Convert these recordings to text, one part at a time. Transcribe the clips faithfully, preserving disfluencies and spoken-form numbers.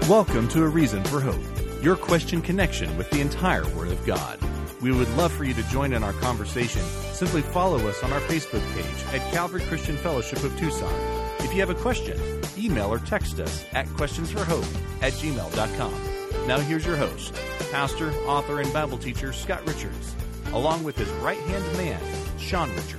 Welcome to A Reason for Hope, your Christian connection with the entire Word of God. We would love for you to join in our conversation. Simply follow us on our Facebook page at Calvary Christian Fellowship of Tucson. If you have a question, email or text us at questionsforhope at gmail dot com. Now here's your host, pastor, author, and Bible teacher Scott Richards, along with his right-hand man, Sean Richards.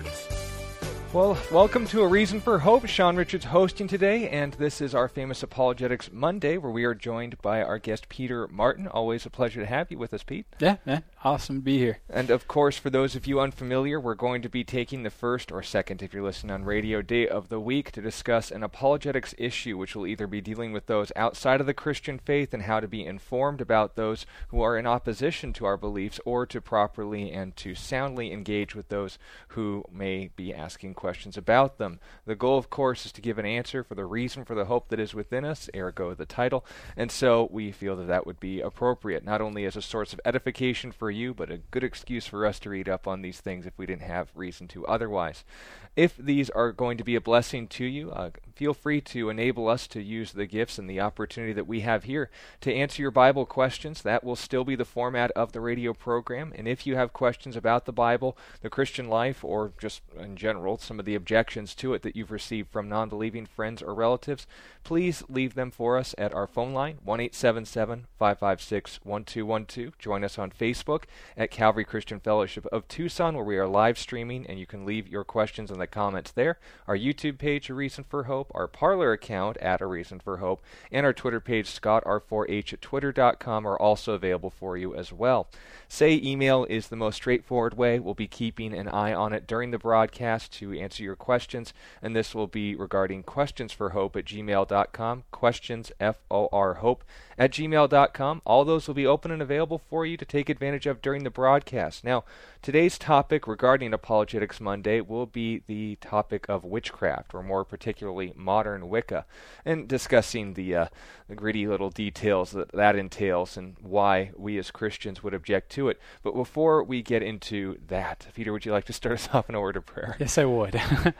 Well, welcome to A Reason for Hope. Sean Richards hosting today, and this is our famous Apologetics Monday, where we are joined by our guest, Peter Martin. Always a pleasure to have you with us, Pete. Yeah, yeah, awesome to be here. And, of course, for those of you unfamiliar, we're going to be taking the first, or second, if you're listening on radio, day of the week to discuss an apologetics issue, which will either be dealing with those outside of the Christian faith and how to be informed about those who are in opposition to our beliefs, or to properly and to soundly engage with those who may be asking questions. questions about them. The goal, of course, is to give an answer for the reason for the hope that is within us, ergo the title, and so we feel that that would be appropriate, not only as a source of edification for you, but a good excuse for us to read up on these things if we didn't have reason to otherwise. If these are going to be a blessing to you, uh, feel free to enable us to use the gifts and the opportunity that we have here to answer your Bible questions. That will still be the format of the radio program, and if you have questions about the Bible, the Christian life, or just in general, some of the objections to it that you've received from non-believing friends or relatives, please leave them for us at our phone line, one eight seven seven, five five six, one two one two. Join us on Facebook at Calvary Christian Fellowship of Tucson, where we are live streaming, and you can leave your questions in the comments there. Our YouTube page, A Reason for Hope, our Parler account at A Reason for Hope, and our Twitter page, Scott R four H at twitter dot com, are also available for you as well. Say email is the most straightforward way. We'll be keeping an eye on it during the broadcast to answer your questions, and this will be regarding questions for hope at gmail dot com, questions, F O R, hope, at gmail dot com. All those will be open and available for you to take advantage of during the broadcast. Now, today's topic regarding Apologetics Monday will be the topic of witchcraft, or more particularly modern Wicca, and discussing the, uh, the gritty little details that that entails and why we as Christians would object to it. But before we get into that, Peter, would you like to start us off in a word of prayer? Yes, I would.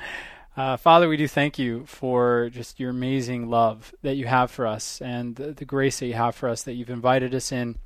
uh, Father, we do thank you for just your amazing love that you have for us, and the, the grace that you have for us, that you've invited us in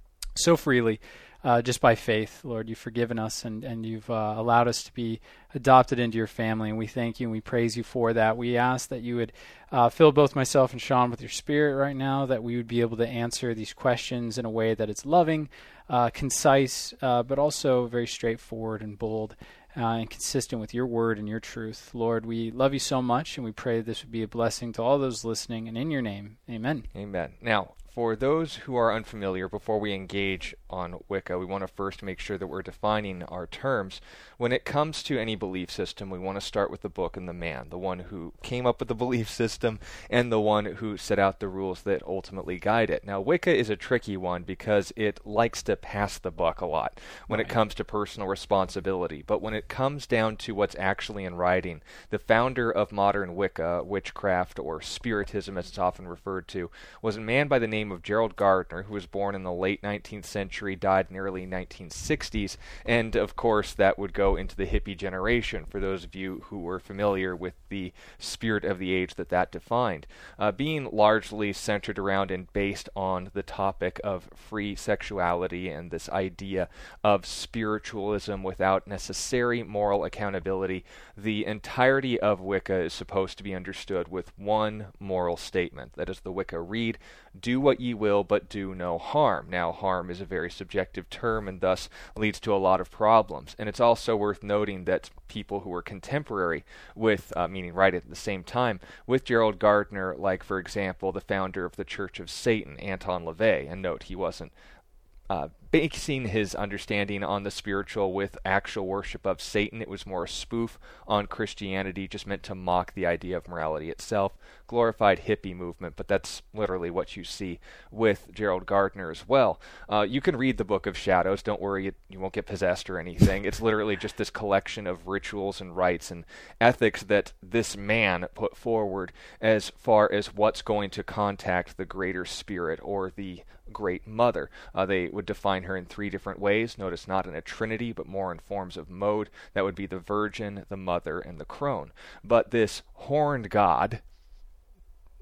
so freely. Uh, just by faith, Lord, you've forgiven us, and, and you've uh, allowed us to be adopted into your family, and we thank you and we praise you for that. We ask that you would uh, fill both myself and Sean with your spirit right now, that we would be able to answer these questions in a way that it's loving, uh, concise, uh, but also very straightforward and bold, uh, and consistent with your word and your truth. Lord, we love you so much, and we pray this would be a blessing to all those listening, and in your name, amen. Amen. Now, for those who are unfamiliar, before we engage on Wicca, we want to first make sure that we're defining our terms. When it comes to any belief system, we want to start with the book and the man, the one who came up with the belief system and the one who set out the rules that ultimately guide it. Now, Wicca is a tricky one because it likes to pass the buck a lot when right. it comes to personal responsibility. But when it comes down to what's actually in writing, the founder of modern Wicca, witchcraft, or spiritism as it's often referred to, was a man by the name of Gerald Gardner, who was born in the late nineteenth century, died in the early nineteen sixties, and of course that would go into the hippie generation, for those of you who were familiar with the spirit of the age that that defined, uh, being largely centered around and based on the topic of free sexuality and this idea of spiritualism without necessary moral accountability. The entirety of Wicca is supposed to be understood with one moral statement. That is the Wicca Rede: do what ye will, but do no harm. Now, harm is a very subjective term and thus leads to a lot of problems. And it's also worth noting that people who were contemporary with, uh, meaning right at the same time, with Gerald Gardner, like, for example, the founder of the Church of Satan, Anton LaVey, and note he wasn't uh, basing his understanding on the spiritual with actual worship of Satan. It was more a spoof on Christianity, just meant to mock the idea of morality itself. Glorified hippie movement, but that's literally what you see with Gerald Gardner as well. Uh, you can read the Book of Shadows. Don't worry, it, you won't get possessed or anything. It's literally just this collection of rituals and rites and ethics that this man put forward as far as what's going to contact the greater spirit or the Great Mother. Uh, they would define her in three different ways. Notice not in a trinity, but more in forms of mode. That would be the Virgin, the Mother, and the Crone. But this horned god,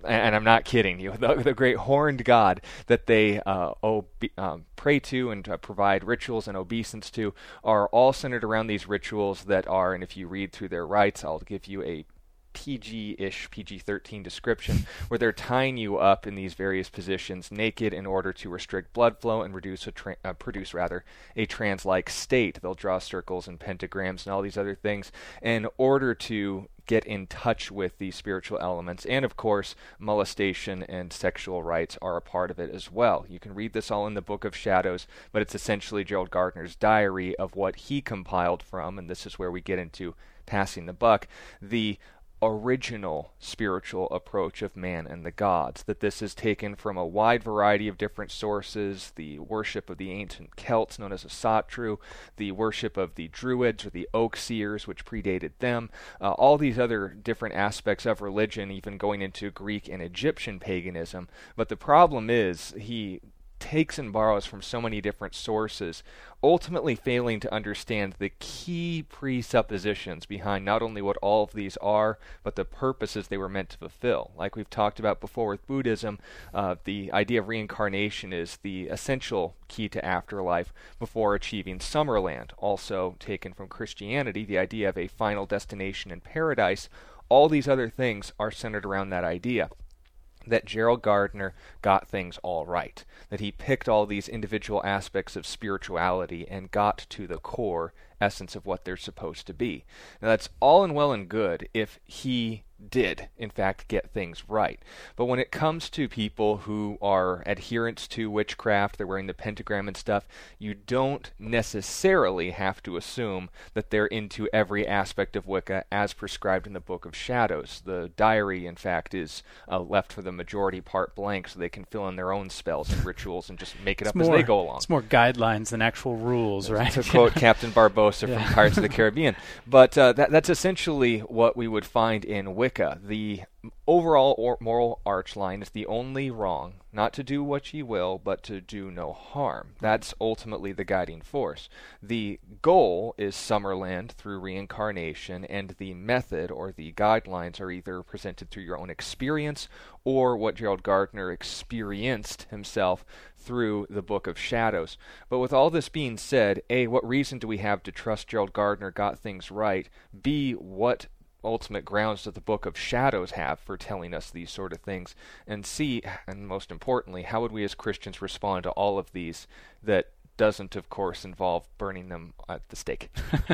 and I'm not kidding you, the, the great horned god that they uh, obe- um, pray to and uh, provide rituals and obeisance to are all centered around these rituals that are, and if you read through their rites, I'll give you a P G-ish, P G thirteen description, where they're tying you up in these various positions naked in order to restrict blood flow and reduce a tra- uh, produce rather a trance-like state. They'll draw circles and pentagrams and all these other things in order to get in touch with these spiritual elements. And of course, molestation and sexual rites are a part of it as well. You can read this all in the Book of Shadows, but it's essentially Gerald Gardner's diary of what he compiled from, and this is where we get into passing the buck, the original spiritual approach of man and the gods, that this is taken from a wide variety of different sources, the worship of the ancient Celts known as Asatru, the worship of the Druids or the Oak Seers, which predated them, uh, all these other different aspects of religion, even going into Greek and Egyptian paganism. But the problem is he takes and borrows from so many different sources, ultimately failing to understand the key presuppositions behind not only what all of these are, but the purposes they were meant to fulfill. Like we've talked about before with Buddhism, uh, the idea of reincarnation is the essential key to afterlife before achieving Summerland. Also taken from Christianity, the idea of a final destination in paradise. All these other things are centered around that idea. That Gerald Gardner got things all right, that he picked all these individual aspects of spirituality and got to the core essence of what they're supposed to be. Now that's all and well and good if he did, in fact, get things right. But when it comes to people who are adherents to witchcraft, they're wearing the pentagram and stuff, you don't necessarily have to assume that they're into every aspect of Wicca as prescribed in the Book of Shadows. The diary, in fact, is uh, left for the majority part blank so they can fill in their own spells and rituals and just make it it's up more, as they go along. It's more guidelines than actual rules, right? To quote Captain Barbossa yeah. from Pirates of the Caribbean. But uh, that, that's essentially what we would find in Wicca. The overall or moral arch line is the only wrong, not to do what ye will, but to do no harm. That's ultimately the guiding force. The goal is Summerland through reincarnation, and the method or the guidelines are either presented through your own experience or what Gerald Gardner experienced himself through the Book of Shadows. But with all this being said, A, what reason do we have to trust Gerald Gardner got things right? B, what ultimate grounds that the Book of Shadows have for telling us these sort of things? And C, and most importantly, how would we as Christians respond to all of these that doesn't, of course, involve burning them at the stake?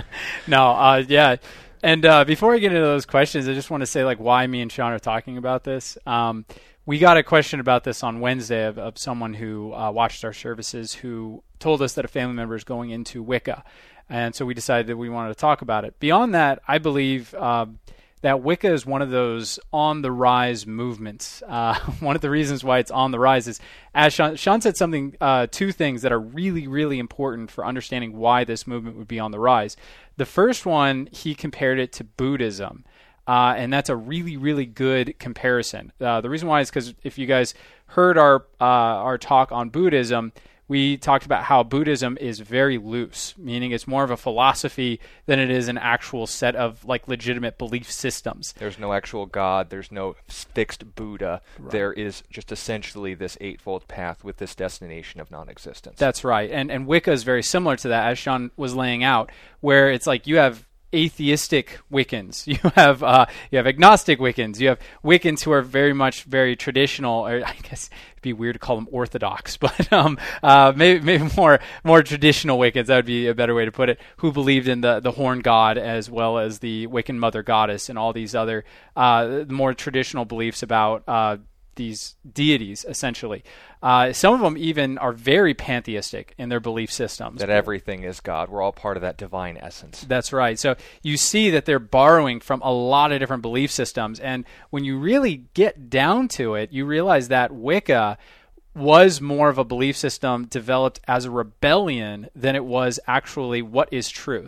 no, uh, yeah. And uh, before I get into those questions, I just want to say like why me and Sean are talking about this. Um, we got a question about this on Wednesday of, of someone who uh, watched our services who told us that a family member is going into Wicca. And so we decided that we wanted to talk about it. Beyond that, I believe uh, that Wicca is one of those on-the-rise movements. Uh, one of the reasons why it's on the rise is, as Sean, Sean said something, uh, two things that are really, really important for understanding why this movement would be on the rise. The first one, he compared it to Buddhism. Uh, and that's a really, really good comparison. Uh, the reason why is because if you guys heard our uh, our talk on Buddhism, we talked about how Buddhism is very loose, meaning it's more of a philosophy than it is an actual set of like legitimate belief systems. There's no actual God. There's no fixed Buddha. Right. There is just essentially this eightfold path with this destination of non-existence. That's right. And and Wicca is very similar to that, as Sean was laying out, where it's like you have atheistic Wiccans, you have uh, you have agnostic Wiccans, you have Wiccans who are very much very traditional, or I guess it'd be weird to call them orthodox, but um, uh, maybe maybe more more traditional Wiccans, that would be a better way to put it, who believed in the, the horn god as well as the Wiccan mother goddess and all these other uh, more traditional beliefs about uh, these deities, essentially. Uh, some of them even are very pantheistic in their belief systems. That everything is God. We're all part of that divine essence. That's right. So you see that they're borrowing from a lot of different belief systems. And when you really get down to it, you realize that Wicca was more of a belief system developed as a rebellion than it was actually what is truth.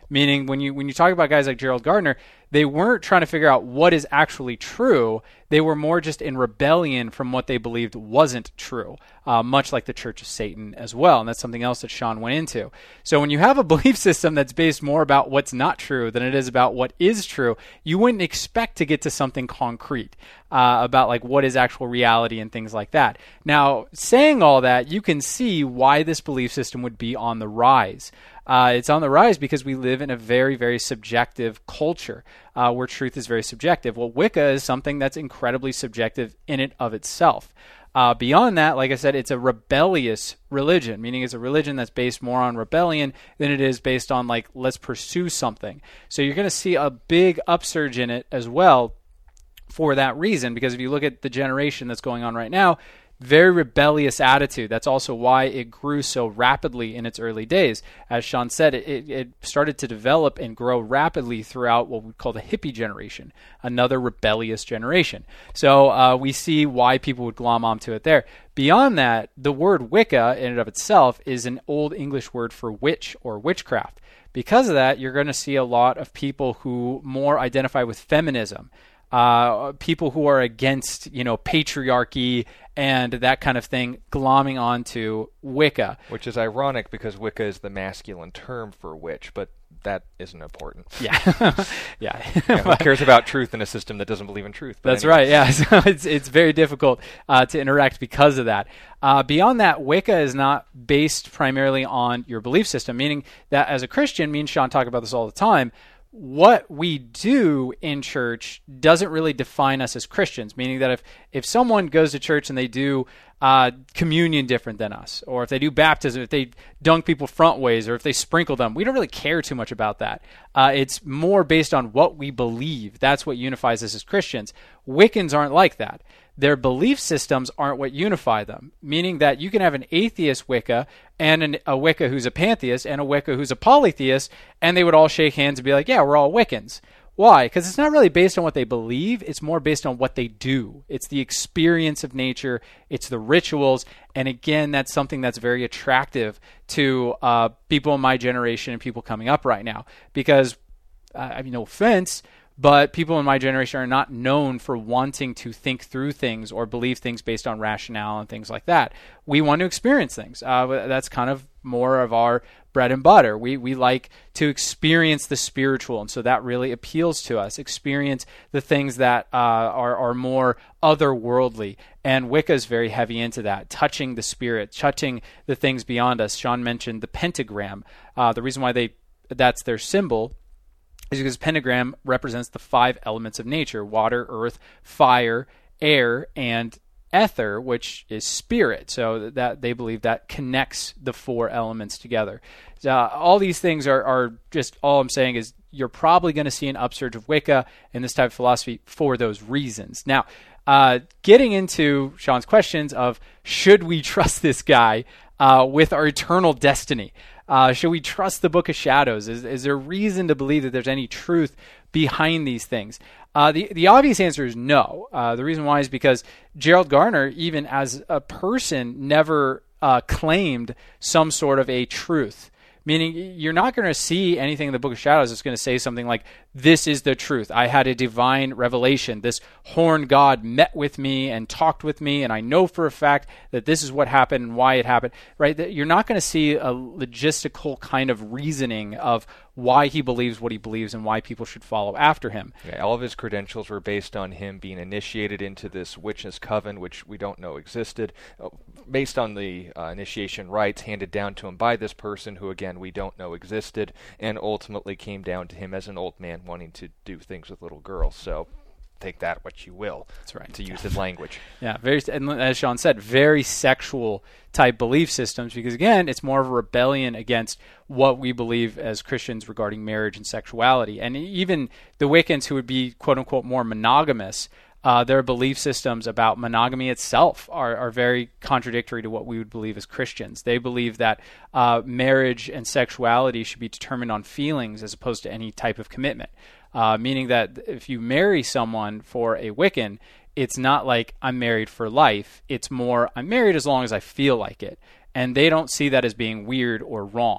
Meaning when you when you talk about guys like Gerald Gardner, they weren't trying to figure out what is actually true. They were more just in rebellion from what they believed wasn't true, uh, much like the Church of Satan as well. And that's something else that Sean went into. So when you have a belief system that's based more about what's not true than it is about what is true, you wouldn't expect to get to something concrete uh, about like what is actual reality and things like that. Now, saying all that, you can see why this belief system would be on the rise. Uh, it's on the rise because we live in a very, very subjective culture uh, where truth is very subjective. Well, Wicca is something that's incredibly subjective in and of itself. Uh, beyond that, like I said, it's a rebellious religion, meaning it's a religion that's based more on rebellion than it is based on, like, let's pursue something. So you're going to see a big upsurge in it as well for that reason, because if you look at the generation that's going on right now, very rebellious attitude. That's also why it grew so rapidly in its early days. As Sean said, it, it started to develop and grow rapidly throughout what we call the hippie generation, another rebellious generation. So uh, we see why people would glom onto it there. Beyond that, the word Wicca in and of itself is an old English word for witch or witchcraft. Because of that, you're going to see a lot of people who more identify with feminism. Uh, people who are against, you know, patriarchy and that kind of thing, glomming onto Wicca. Which is ironic because Wicca is the masculine term for witch, but that isn't important. Yeah. yeah. yeah. Who cares about truth in a system that doesn't believe in truth? But That's anyway. right, yeah. So it's, it's very difficult uh, to interact because of that. Uh, beyond that, Wicca is not based primarily on your belief system, meaning that as a Christian, me and Sean talk about this all the time, what we do in church doesn't really define us as Christians, meaning that if, if someone goes to church and they do uh, communion different than us, or if they do baptism, if they dunk people front ways, or if they sprinkle them, we don't really care too much about that. Uh, it's more based on what we believe. That's what unifies us as Christians. Wiccans aren't like that. Their belief systems aren't what unify them, meaning that you can have an atheist Wicca and an, a Wicca who's a pantheist and a Wicca who's a polytheist, and they would all shake hands and be like, yeah, we're all Wiccans. Why? Because it's not really based on what they believe. It's more based on what they do. It's the experience of nature. It's the rituals. And again, that's something that's very attractive to uh, people in my generation and people coming up right now. Because, uh, I mean, no offense, but people in my generation are not known for wanting to think through things or believe things based on rationale and things like that. We want to experience things. Uh, that's kind of more of our bread and butter. We we like to experience the spiritual, and so that really appeals to us. Experience the things that uh, are, are more otherworldly, and Wicca is very heavy into that, touching the spirit, touching the things beyond us. Sean mentioned the pentagram. Uh, the reason why they that's their symbol is because pentagram represents the five elements of nature: water, earth, fire, air, and ether, which is spirit. So that they believe that connects the four elements together. Uh, all these things are, are just, all I'm saying is you're probably going to see an upsurge of Wicca and this type of philosophy for those reasons. Now, uh, getting into Sean's questions of should we trust this guy uh, with our eternal destiny? Uh, should we trust the Book of Shadows? Is, is there reason to believe that there's any truth behind these things? Uh, the, the obvious answer is no. Uh, the reason why is because Gerald Gardner, even as a person, never uh, claimed some sort of a truth. Meaning you're not going to see anything in the Book of Shadows that's going to say something like, this is the truth. I had a divine revelation. This horned God met with me and talked with me, and I know for a fact that this is what happened and why it happened. Right? You're not going to see a logistical kind of reasoning of why he believes what he believes and why people should follow after him. Yeah, all of his credentials were based on him being initiated into this witch's coven, which we don't know existed, based on the uh, initiation rites handed down to him by this person who, again, we don't know existed, and ultimately came down to him as an old man wanting to do things with little girls. So take that what you will. That's right. To use his language. Yeah, very, and as Sean said, very sexual type belief systems, because again, it's more of a rebellion against what we believe as Christians regarding marriage and sexuality. And even the Wiccans, who would be quote unquote more monogamous, uh, their belief systems about monogamy itself are, are very contradictory to what we would believe as Christians. They believe that uh, marriage and sexuality should be determined on feelings as opposed to any type of commitment. Uh, meaning that if you marry someone for a Wiccan, it's not like I'm married for life. It's more I'm married as long as I feel like it. And they don't see that as being weird or wrong.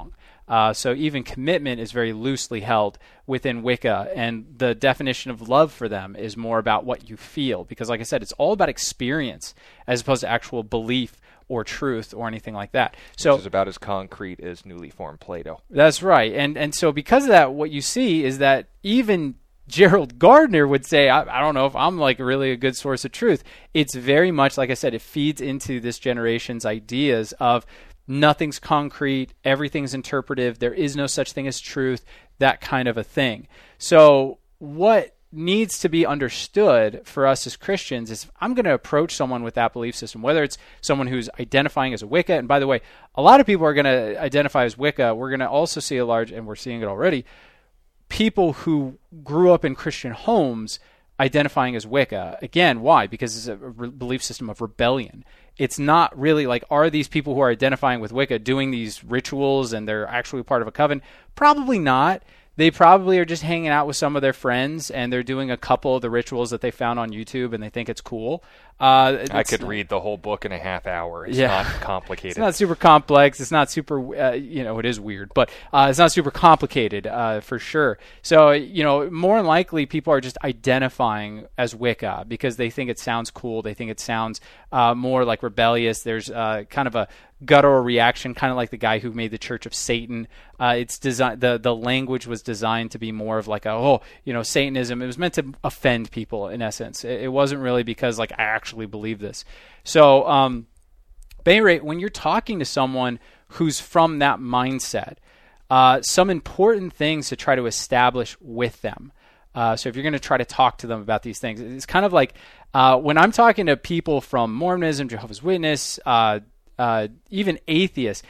Uh, so even commitment is very loosely held within Wicca, and the definition of love for them is more about what you feel, because like I said, it's all about experience as opposed to actual belief or truth or anything like that. So Which is about as concrete as newly formed Play-Doh. That's right. And and so because of that, what you see is that even Gerald Gardner would say, I, I don't know if I'm like really a good source of truth. It's very much, like I said, it feeds into this generation's ideas of nothing's concrete, everything's interpretive, there is no such thing as truth, that kind of a thing. So what needs to be understood for us as Christians is if I'm going to approach someone with that belief system, whether it's someone who's identifying as a Wicca, and by the way, a lot of people are going to identify as Wicca. We're going to also see a large, and we're seeing it already, people who grew up in Christian homes identifying as Wicca. Again, why? Because it's a re- belief system of rebellion. It's not really like, are these people who are identifying with Wicca doing these rituals and they're actually part of a coven? Probably not. They probably are just hanging out with some of their friends and they're doing a couple of the rituals that they found on YouTube and they think it's cool. Uh, I could read the whole book in a half hour. It's yeah. not complicated. It's not super complex. It's not super, uh, you know, it is weird, but uh, it's not super complicated uh, for sure. So, you know, more than likely people are just identifying as Wicca because they think it sounds cool. They think it sounds uh, more like rebellious. There's uh, kind of a guttural reaction, kind of like the guy who made the Church of Satan. Uh, it's designed, the, the language was designed to be more of like a, oh, you know, Satanism. It was meant to offend people in essence. It, it wasn't really because like I actually believe this. So, um, at any rate, when you're talking to someone who's from that mindset, uh, some important things to try to establish with them. Uh, so if you're going to try to talk to them about these things, it's kind of like uh, when I'm talking to people from Mormonism, Jehovah's Witness, uh, uh, even atheists,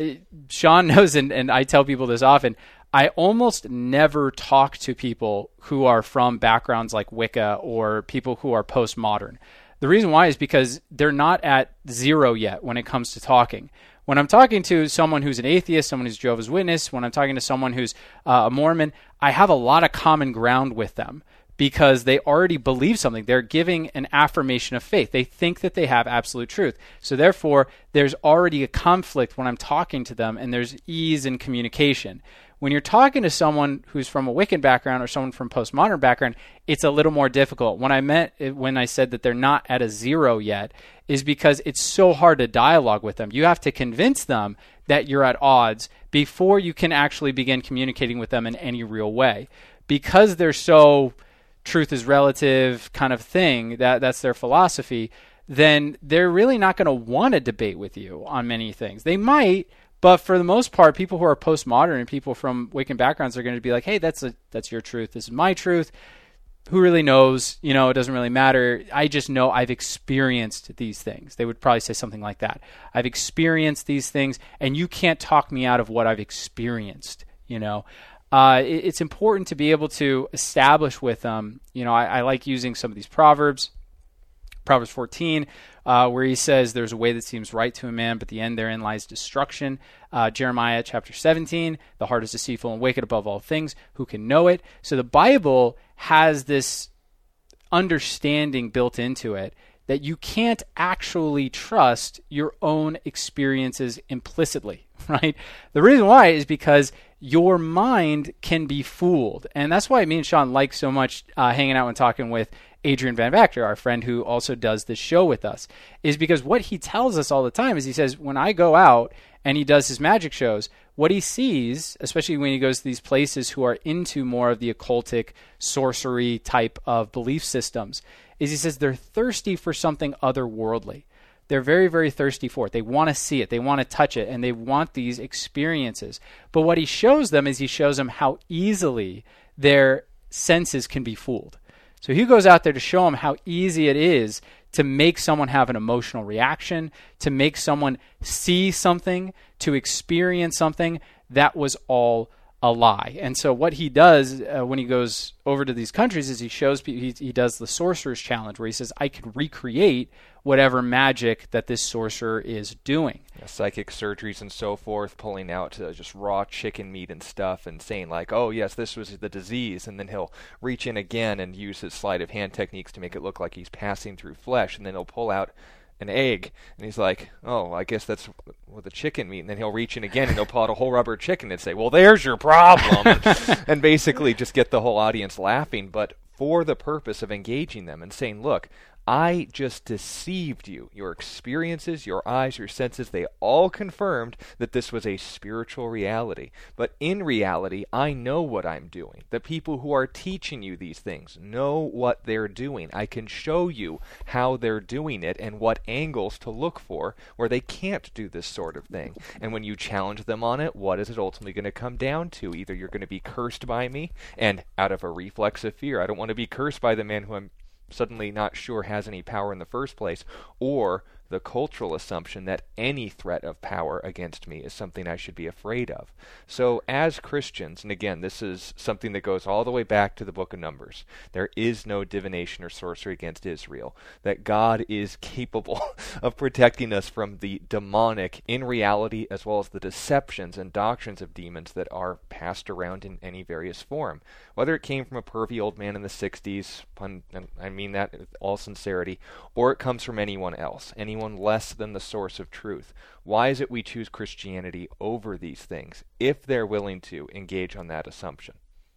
Sean knows, and, and I tell people this often, I almost never talk to people who are from backgrounds like Wicca or people who are postmodern. The reason why is because they're not at zero yet when it comes to talking. When I'm talking to someone who's an atheist, someone who's Jehovah's Witness, when I'm talking to someone who's uh, a Mormon, I have a lot of common ground with them because they already believe something. They're giving an affirmation of faith. They think that they have absolute truth. So therefore, there's already a conflict when I'm talking to them, and there's ease in communication. When you're talking to someone who's from a Wiccan background or someone from postmodern background, it's a little more difficult. When I meant when I said that they're not at a zero yet is because it's so hard to dialogue with them. You have to convince them that you're at odds before you can actually begin communicating with them in any real way. Because they're so truth is relative kind of thing, that that's their philosophy, then they're really not going to want to debate with you on many things. They might, but for the most part, people who are postmodern and people from Wiccan backgrounds are going to be like, hey, that's a, that's your truth. This is my truth. Who really knows? You know, it doesn't really matter. I just know I've experienced these things. They would probably say something like that. I've experienced these things, and you can't talk me out of what I've experienced, you know. Uh, it, it's important to be able to establish with them, you know, I, I like using some of these Proverbs. Proverbs fourteen, uh, where he says, there's a way that seems right to a man, but the end therein lies destruction. Uh, Jeremiah chapter seventeen, the heart is deceitful and wicked above all things. Who can know it? So the Bible has this understanding built into it that you can't actually trust your own experiences implicitly, right? The reason why is because your mind can be fooled. And that's why me and Sean like so much uh, hanging out and talking with Adrian Van Vactor, our friend who also does this show with us, is because what he tells us all the time is he says, when I go out and he does his magic shows, what he sees, especially when he goes to these places who are into more of the occultic sorcery type of belief systems, is he says they're thirsty for something otherworldly. They're very, very thirsty for it. They want to see it. They want to touch it. And they want these experiences. But what he shows them is he shows them how easily their senses can be fooled. So he goes out there to show them how easy it is to make someone have an emotional reaction, to make someone see something, to experience something that was all a lie. And so what he does uh, when he goes over to these countries is he shows people, he, he does the sorcerer's challenge where he says, I could recreate whatever magic that this sorcerer is doing. Yeah, psychic surgeries and so forth, pulling out uh, just raw chicken meat and stuff and saying like, oh yes, this was the disease, and then he'll reach in again and use his sleight of hand techniques to make it look like he's passing through flesh, and then he'll pull out an egg. And he's like, oh, I guess that's with the chicken meat. And then he'll reach in again and he'll pull out a whole rubber chicken and say, well, there's your problem. And basically just get the whole audience laughing, but for the purpose of engaging them and saying, look, I just deceived you. Your experiences, your eyes, your senses, they all confirmed that this was a spiritual reality. But in reality, I know what I'm doing. The people who are teaching you these things know what they're doing. I can show you how they're doing it and what angles to look for where they can't do this sort of thing. And when you challenge them on it, what is it ultimately going to come down to? Either you're going to be cursed by me, and out of a reflex of fear, I don't want to be cursed by the man who I'm suddenly not sure has any power in the first place, or the cultural assumption that any threat of power against me is something I should be afraid of. So as Christians, and again, this is something that goes all the way back to the book of Numbers, there is no divination or sorcery against Israel, that God is capable of protecting us from the demonic in reality, as well as the deceptions and doctrines of demons that are passed around in any various form. Whether it came from a pervy old man in the sixties, pun, and I mean that with all sincerity, or it comes from anyone else, anyone less than the source of truth. Why is it we choose Christianity over these things if they're willing to engage on that assumption?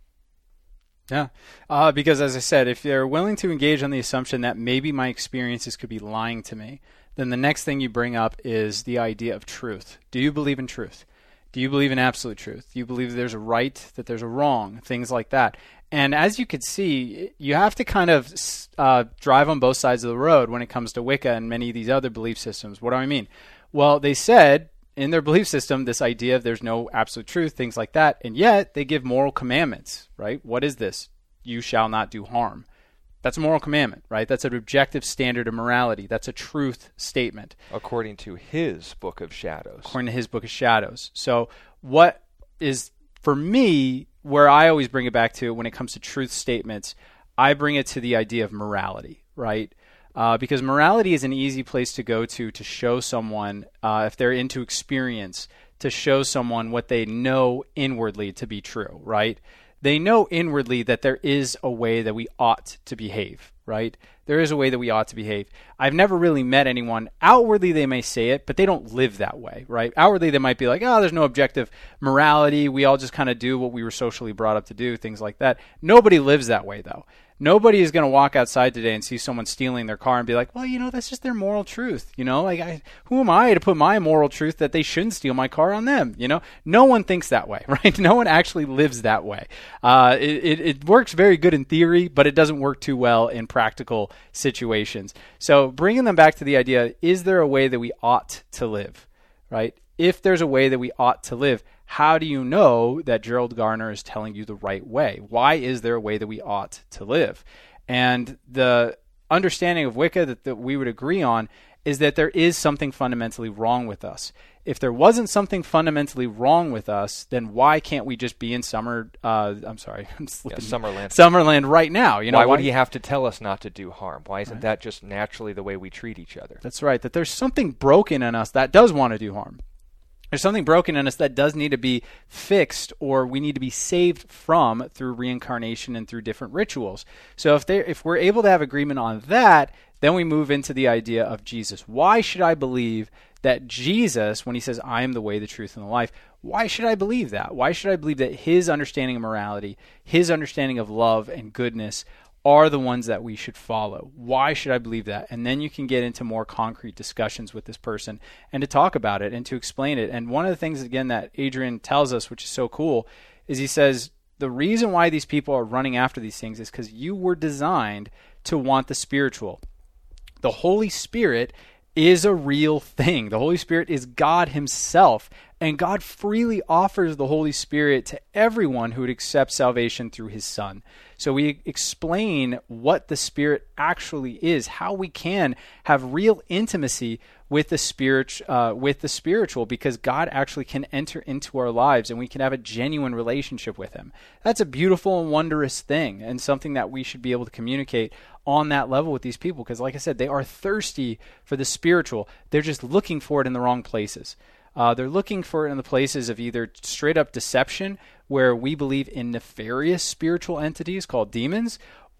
Yeah, uh, because as I said, if they're willing to engage on the assumption that maybe my experiences could be lying to me, then the next thing you bring up is the idea of truth. Do you believe in truth? Do you believe in absolute truth? Do you believe there's a right, that there's a wrong, things like that? And as you could see, you have to kind of uh, drive on both sides of the road when it comes to Wicca and many of these other belief systems. What do I mean? Well, they said in their belief system this idea of there's no absolute truth, things like that, and yet they give moral commandments, right? What is this? You shall not do harm. That's a moral commandment, right? That's an objective standard of morality. That's a truth statement. According to his Book of Shadows. According to his Book of Shadows. So what is, for me, where I always bring it back to when it comes to truth statements, I bring it to the idea of morality, right? Uh, because morality is an easy place to go to to show someone, uh, if they're into experience, to show someone what they know inwardly to be true, right? They know inwardly that there is a way that we ought to behave, right? There is a way that we ought to behave. I've never really met anyone, outwardly they may say it, but they don't live that way, right? Outwardly they might be like, oh, there's no objective morality. We all just kind of do what we were socially brought up to do, things like that. Nobody lives that way, though. Nobody is going to walk outside today and see someone stealing their car and be like, well, you know, that's just their moral truth. You know, like, I, who am I to put my moral truth that they shouldn't steal my car on them? You know, no one thinks that way, right? No one actually lives that way. Uh, it, it, it works very good in theory, but it doesn't work too well in practical situations. So bringing them back to the idea, is there a way that we ought to live, right? If there's a way that we ought to live, how do you know that Gerald Garner is telling you the right way? Why is there a way that we ought to live? And the understanding of Wicca that, that we would agree on is that there is something fundamentally wrong with us. If there wasn't something fundamentally wrong with us, then why can't we just be in summer? Uh, I'm sorry, I'm yeah, Summerland. Summerland right now. You know, why, why would he have to tell us not to do harm? Why isn't right. that just naturally the way we treat each other? That's right. That there's something broken in us that does want to do harm. There's something broken in us that does need to be fixed, or we need to be saved from through reincarnation and through different rituals. So if they if we're able to have agreement on that, then we move into the idea of Jesus. Why should I believe that Jesus, when he says, I am the way, the truth, and the life, why should I believe that? Why should I believe that his understanding of morality, his understanding of love and goodness are the ones that we should follow? Why should I believe that? And then you can get into more concrete discussions with this person and to talk about it and to explain it. And one of the things, again, that Adrian tells us, which is so cool, is he says, the reason why these people are running after these things is because you were designed to want the spiritual. The Holy Spirit is a real thing. The Holy Spirit is God himself, and God freely offers the Holy Spirit to everyone who would accept salvation through his Son. So we explain what the Spirit actually is, how we can have real intimacy with the spirit, uh, with the spiritual, because God actually can enter into our lives and we can have a genuine relationship with him. That's a beautiful and wondrous thing, and something that we should be able to communicate on that level with these people, because like I said, they are thirsty for the spiritual. They're just looking for it in the wrong places. Uh, they're looking for it in the places of either straight up deception, where we believe in nefarious spiritual entities called demons,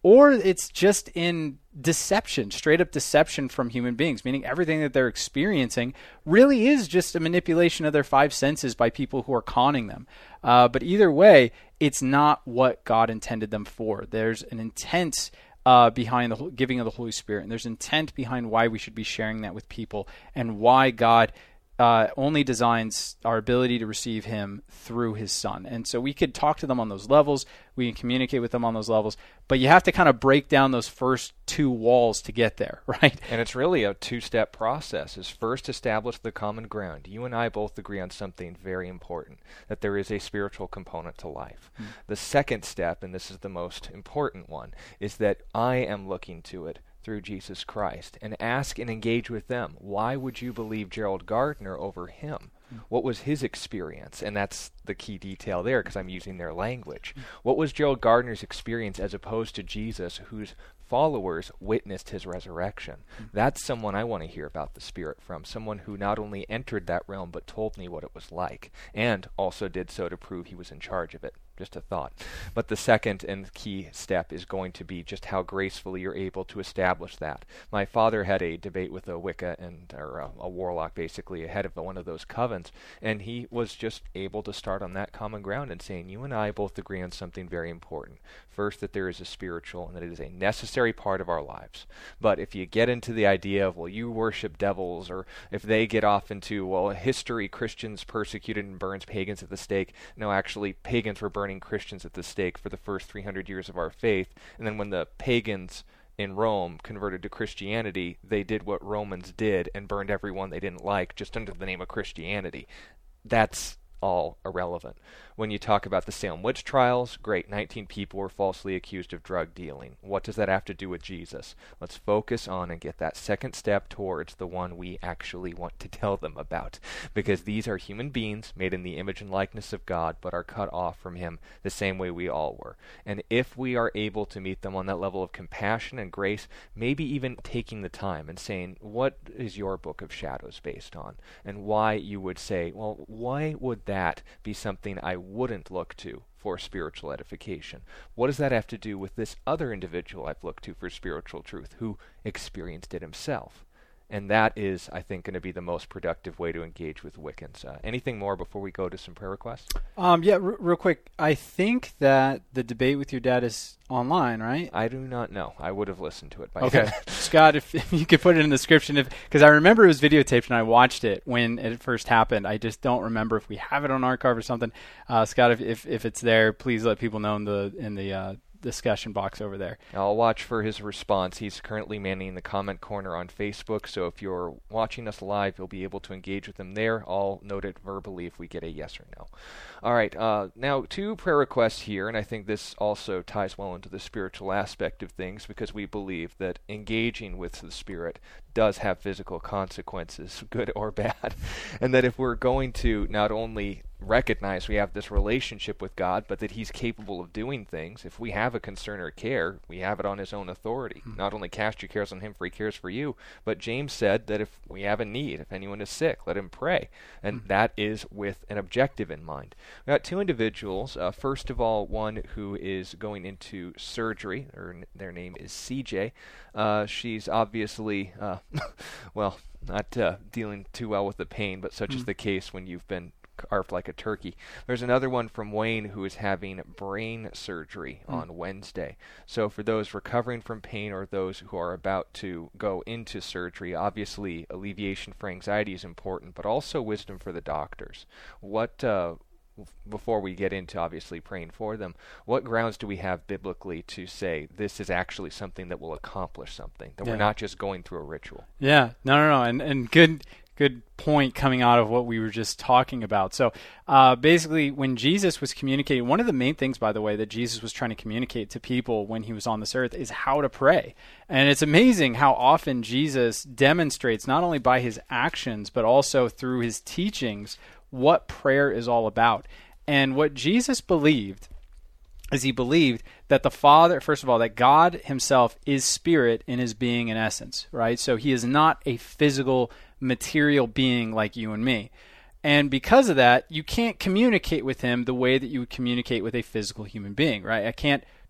or it's just in deception, straight up deception from human beings, meaning everything that they're experiencing really is just a manipulation of their five senses by people who are conning them. Uh, but either way, it's not what God intended them for. There's an intent uh, behind the giving of the Holy Spirit, and there's intent behind why we should be sharing that with people, and why God Uh, only designs our ability to receive him through his Son. And so we could talk to them on those levels, we can communicate with them on those levels, but you have to kind of break down those first two walls to get there, right? And it's really a two-step process. Is first establish the common ground. You and I both agree on something very important, that there is a spiritual component to life. Mm. The second step, and this is the most important one, is that I am looking to it through Jesus Christ, and ask and engage with them. Why would you believe Gerald Gardner over him? What was his experience? And that's the key detail there, because I'm using their language. What was Gerald Gardner's experience as opposed to Jesus, whose followers witnessed his resurrection? That's someone I want to hear about the Spirit from, someone who not only entered that realm, but told me what it was like, and also did so to prove he was in charge of it. Just a thought. But the second and key step is going to be just how gracefully you're able to establish that. My father had a debate with a Wicca, and or a, a warlock, basically, ahead of one of those covens, and he was just able to start on that common ground and saying, you and I both agree on something very important. First, that there is a spiritual, and that it is a necessary part of our lives. But if you get into the idea of, well, you worship devils, or if they get off into, well, history, Christians persecuted and burns pagans at the stake. No, actually, pagans were burning Christians at the stake for the first three hundred years of our faith, and then when the pagans in Rome converted to Christianity, they did what Romans did and burned everyone they didn't like just under the name of Christianity. That's all irrelevant. When you talk about the Salem witch trials, great, nineteen people were falsely accused of drug dealing. What does that have to do with Jesus? Let's focus on and get that second step towards the one we actually want to tell them about. Because these are human beings made in the image and likeness of God, but are cut off from him the same way we all were. And if we are able to meet them on that level of compassion and grace, maybe even taking the time and saying, what is your book of shadows based on? And why you would say, well, why would that be something I wouldn't look to for spiritual edification? What does that have to do with this other individual I've looked to for spiritual truth who experienced it himself? And that is, I think, going to be the most productive way to engage with Wiccans. Uh, anything more before we go to some prayer requests? Um, yeah, r- real quick. I think that the debate with your dad is online, right? I do not know. I would have listened to it by Okay. now. Scott, if, if you could put it in the description, because I remember it was videotaped and I watched it when it first happened. I just don't remember if we have it on archive or something. Uh, Scott, if, if if it's there, please let people know in the in the uh, discussion box over there. I'll watch for his response. He's currently manning the comment corner on Facebook, so if you're watching us live, you'll be able to engage with him there. I'll note it verbally if we get a yes or no. All right, uh, now two prayer requests here, and I think this also ties well into the spiritual aspect of things, because we believe that engaging with the Spirit does have physical consequences, good or bad, and that if we're going to not only recognize we have this relationship with God, but that he's capable of doing things, if we have a concern or care, we have it on his own authority. Mm-hmm. Not only cast your cares on him, for he cares for you, but James said that if we have a need, if anyone is sick, let him pray, and mm-hmm. that is with an objective in mind. We got two individuals. Uh, first of all, one who is going into surgery, or n- their name is C J. Uh, she's obviously, uh, well, not uh, dealing too well with the pain, but such mm-hmm. is the case when you've been carved like a turkey. There's another one from Wayne who is having brain surgery mm. on Wednesday. So for those recovering from pain or those who are about to go into surgery, obviously alleviation for anxiety is important, but also wisdom for the doctors. What, uh, before we get into obviously praying for them, what grounds do we have biblically to say this is actually something that will accomplish something, that yeah. we're not just going through a ritual? Yeah, no, no, no, and and good Good point coming out of what we were just talking about. So uh, basically, when Jesus was communicating, one of the main things, by the way, that Jesus was trying to communicate to people when he was on this earth is how to pray. And it's amazing how often Jesus demonstrates, not only by his actions, but also through his teachings, what prayer is all about. And what Jesus believed is he believed that the Father, first of all, that God himself is spirit in his being and essence, right? So he is not a physical, material being like you and me. And because of that, you can't communicate with him the way that you would communicate with a physical human being, right? I can't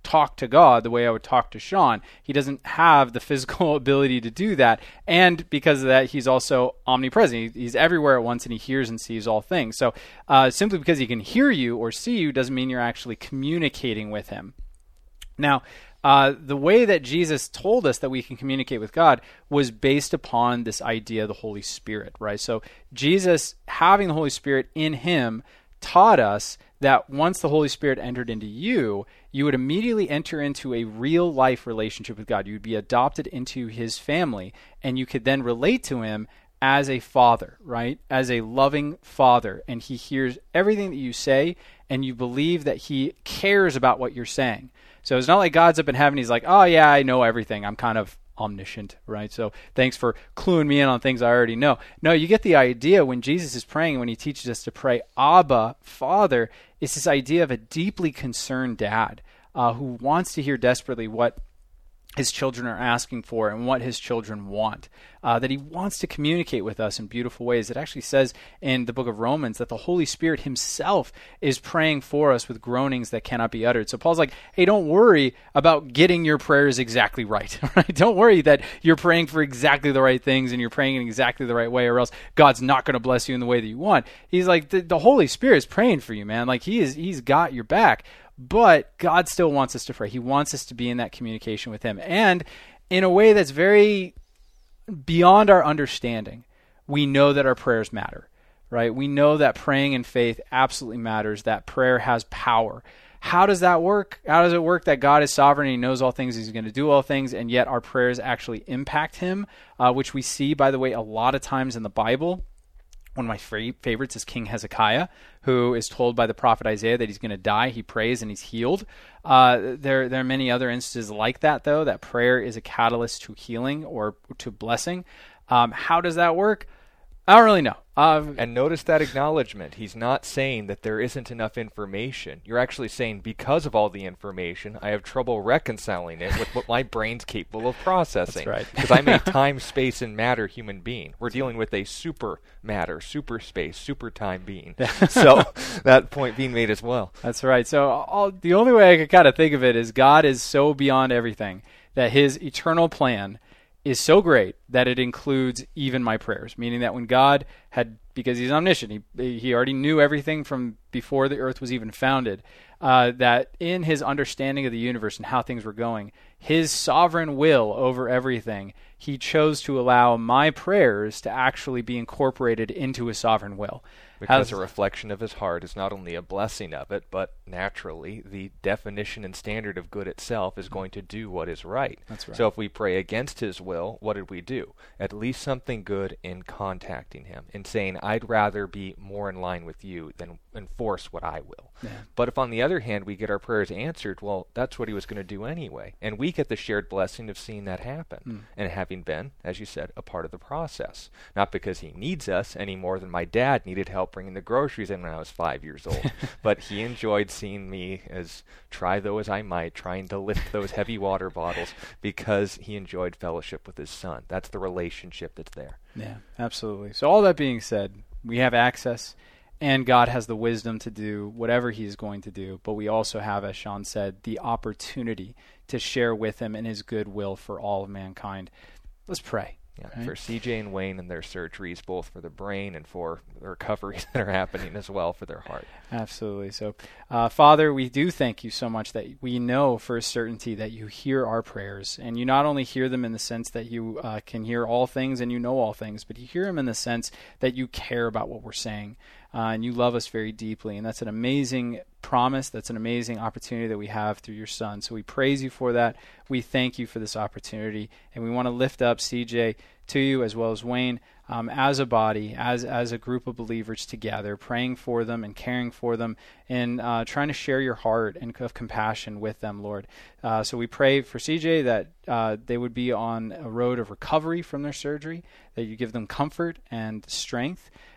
talk to God the way I would talk to Sean. He doesn't have the physical ability to do that. And because of that, he's also omnipresent. He, he's everywhere at once, and he hears and sees all things. So uh, simply because he can hear you or see you doesn't mean you're actually communicating with him. Now, uh, the way that Jesus told us that we can communicate with God was based upon this idea of the Holy Spirit, right? So Jesus, having the Holy Spirit in him, taught us that once the Holy Spirit entered into you, you would immediately enter into a real life relationship with God. You would be adopted into his family, and you could then relate to him as a father, right? As a loving father. And he hears everything that you say, and you believe that he cares about what you're saying. So it's not like God's up in heaven. He's like, oh yeah, I know everything. I'm kind of omniscient, right? So thanks for cluing me in on things I already know. No, you get the idea when Jesus is praying, when he teaches us to pray, Abba, Father, it's this idea of a deeply concerned dad uh, who wants to hear desperately what his children are asking for and what his children want, uh, that he wants to communicate with us in beautiful ways. It actually says in the book of Romans that the Holy Spirit himself is praying for us with groanings that cannot be uttered. So Paul's like, hey, don't worry about getting your prayers exactly right, right? Don't worry that you're praying for exactly the right things and you're praying in exactly the right way, or else God's not going to bless you in the way that you want. He's like, the, the Holy Spirit is praying for you, man. Like he is, he's got your back. But God still wants us to pray. He wants us to be in that communication with him. And in a way that's very beyond our understanding, we know that our prayers matter, right? We know that praying in faith absolutely matters, that prayer has power. How does that work? How does it work that God is sovereign and he knows all things, he's going to do all things, and yet our prayers actually impact him, uh, which we see, by the way, a lot of times in the Bible. One of my favorites is King Hezekiah, who is told by the prophet Isaiah that he's going to die. He prays and he's healed. Uh, there, there are many other instances like that, though, that prayer is a catalyst to healing or to blessing. Um, how does that work? I don't really know. Um, and notice that acknowledgement. He's not saying that there isn't enough information. You're actually saying because of all the information, I have trouble reconciling it with what my brain's capable of processing. That's right. Because I'm a time, space, and matter human being. We're dealing with a super matter, super space, super time being. So that point being made as well. That's right. So all, the only way I could kind of think of it is God is so beyond everything that his eternal plan is so great that it includes even my prayers, meaning that when God had, because he's omniscient, he he already knew everything from before the earth was even founded, uh, that in his understanding of the universe and how things were going, his sovereign will over everything, he chose to allow my prayers to actually be incorporated into his sovereign will. Because a reflection of his heart is not only a blessing of it, but naturally the definition and standard of good itself is going to do what is right. That's right. So if we pray against his will, what did we do? At least something good in contacting him, in saying, I'd rather be more in line with you than enforce what I will. Yeah. But if on the other hand we get our prayers answered, well, that's what he was going to do anyway. And we get the shared blessing of seeing that happen mm. and having been, as you said, a part of the process. Not because he needs us any more than my dad needed help bringing the groceries in when I was five years old. But he enjoyed seeing me, as try though as I might, trying to lift those heavy water bottles because he enjoyed fellowship with his son. That's the relationship that's there. Yeah, absolutely. So all that being said, we have access, and God has the wisdom to do whatever he's going to do, but we also have, as Sean said, the opportunity to share with him in his good will for all of mankind. Let's pray. Yeah, right? For C J and Wayne and their surgeries, both for the brain and for the recoveries that are happening as well for their heart. Absolutely. So, uh, Father, we do thank you so much that we know for a certainty that you hear our prayers. And you not only hear them in the sense that you uh, can hear all things and you know all things, but you hear them in the sense that you care about what we're saying. Uh, and you love us very deeply. And that's an amazing promise. That's an amazing opportunity that we have through your Son. So we praise you for that. We thank you for this opportunity. And we want to lift up C J to you as well as Wayne um, as a body, as as a group of believers together, praying for them and caring for them and uh, trying to share your heart and of compassion with them, Lord. Uh, so we pray for C J that uh, they would be on a road of recovery from their surgery, that you give them comfort and strength.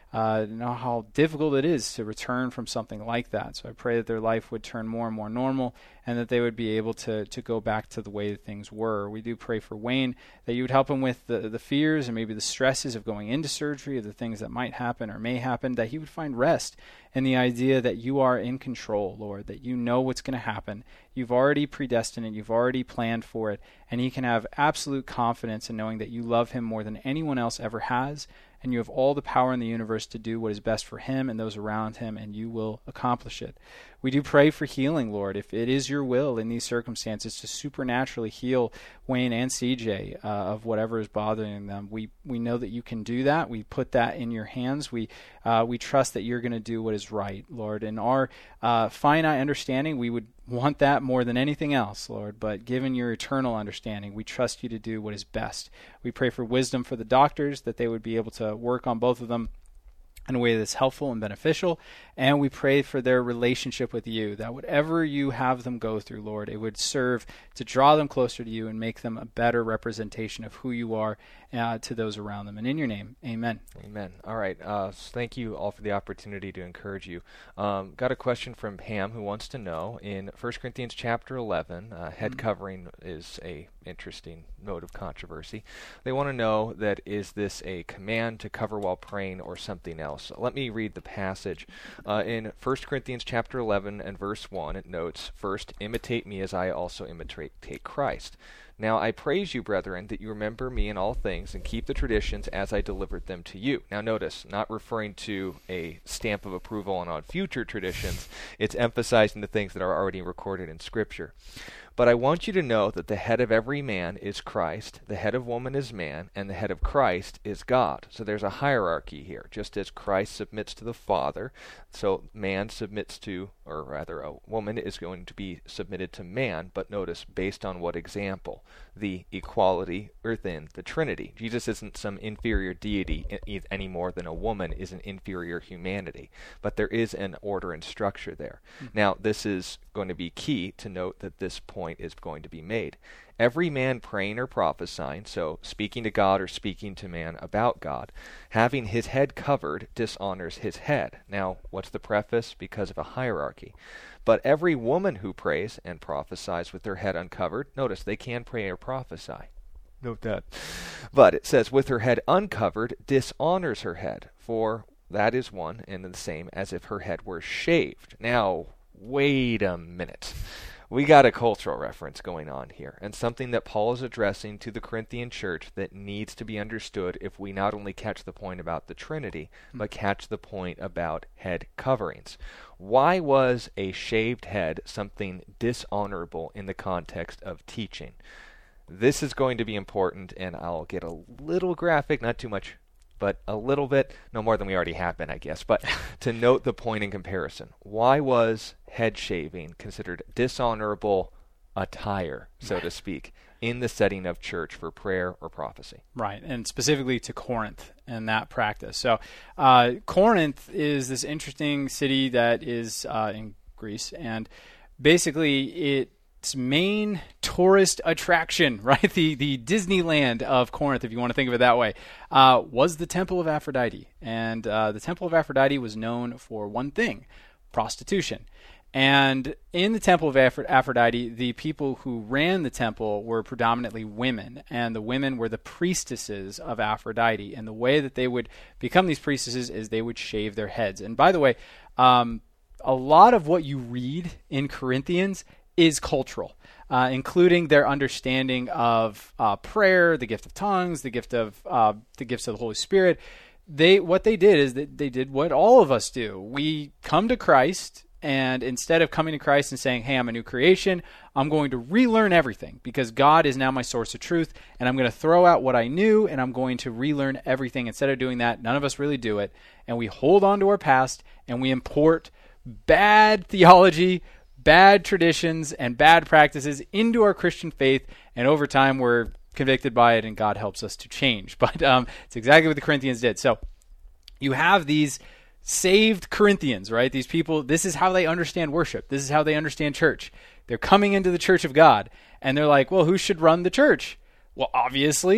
uh, know how difficult it is to return from something like that. So I pray that their life would turn more and more normal, and that they would be able to to go back to the way that things were. We do pray for Wayne, that you would help him with the, the fears and maybe the stresses of going into surgery, of the things that might happen or may happen, that he would find rest in the idea that you are in control, Lord, that you know what's going to happen. You've already predestined it. You've already planned for it. And he can have absolute confidence in knowing that you love him more than anyone else ever has, and you have all the power in the universe to do what is best for him and those around him, and you will accomplish it. We do pray for healing, Lord, if it is your will in these circumstances to supernaturally heal Wayne and C J uh, of whatever is bothering them. We we know that you can do that. We put that in your hands. We uh, we trust that you're going to do what is right, Lord. In our uh, finite understanding, we would want that more than anything else, Lord, but given your eternal understanding, we trust you to do what is best. We pray for wisdom for the doctors, that they would be able to work on both of them in a way that's helpful and beneficial, and we pray for their relationship with you, that whatever you have them go through, Lord, it would serve to draw them closer to you and make them a better representation of who you are uh, to those around them. And in your name, amen. Amen. All right. Uh, so thank you all for the opportunity to encourage you. Um, got a question from Pam, who wants to know, in First Corinthians chapter eleven, uh, head mm-hmm. covering is a interesting note of controversy. They want to know that is this a command to cover while praying or something else? Let me read the passage. Uh, in First Corinthians chapter eleven and verse one, it notes, "First, imitate me as I also imitate Christ. Now I praise you, brethren, that you remember me in all things and keep the traditions as I delivered them to you." Now notice, not referring to a stamp of approval on, on future traditions. It's emphasizing the things that are already recorded in Scripture. "But I want you to know that the head of every man is Christ, the head of woman is man, and the head of Christ is God." So there's a hierarchy here. Just as Christ submits to the Father, so man submits to, or rather a woman is going to be submitted to man, but notice, based on what example? The equality within the Trinity. Jesus isn't some inferior deity any more than a woman is an inferior humanity, but there is an order and structure there. Mm-hmm. Now, this is going to be key to note that this point is going to be made. Every man praying or prophesying, so speaking to God or speaking to man about God, having his head covered dishonors his head. Now, what's the preface? Because of a hierarchy. "But every woman who prays and prophesies with her head uncovered," notice they can pray or prophesy. Note that. "But it says, with her head uncovered, dishonors her head, for that is one and the same as if her head were shaved." Now, wait a minute. We got a cultural reference going on here, and something that Paul is addressing to the Corinthian church that needs to be understood if we not only catch the point about the Trinity, but catch the point about head coverings. Why was a shaved head something dishonorable in the context of teaching? This is going to be important, and I'll get a little graphic, not too much, but a little bit, no more than we already have been, I guess, but to note the point in comparison. Why was head shaving considered dishonorable attire, so to speak, in the setting of church for prayer or prophecy? Right, and specifically to Corinth and that practice. So uh, Corinth is this interesting city that is uh, in Greece, and basically it its main tourist attraction, right, the the Disneyland of Corinth, if you want to think of it that way, uh, was the Temple of Aphrodite. And uh, the Temple of Aphrodite was known for one thing, prostitution. And in the Temple of Aphrodite, the people who ran the temple were predominantly women, and the women were the priestesses of Aphrodite. And the way that they would become these priestesses is they would shave their heads. And by the way, um, a lot of what you read in Corinthians is cultural, uh, including their understanding of uh, prayer, the gift of tongues, the gift of uh, the gifts of the Holy Spirit. They what they did is that they did what all of us do. We come to Christ, and instead of coming to Christ and saying, "Hey, I'm a new creation," I'm going to relearn everything because God is now my source of truth, and I'm going to throw out what I knew, and I'm going to relearn everything. Instead of doing that, none of us really do it, and we hold on to our past, and we import bad theology, bad traditions, and bad practices into our Christian faith, and over time we're convicted by it, and God helps us to change. But um, it's exactly what the Corinthians did. So you have these saved Corinthians, right? These people, this is how they understand worship. This is how they understand church. They're coming into the church of God, and they're like, well, who should run the church? Well, obviously,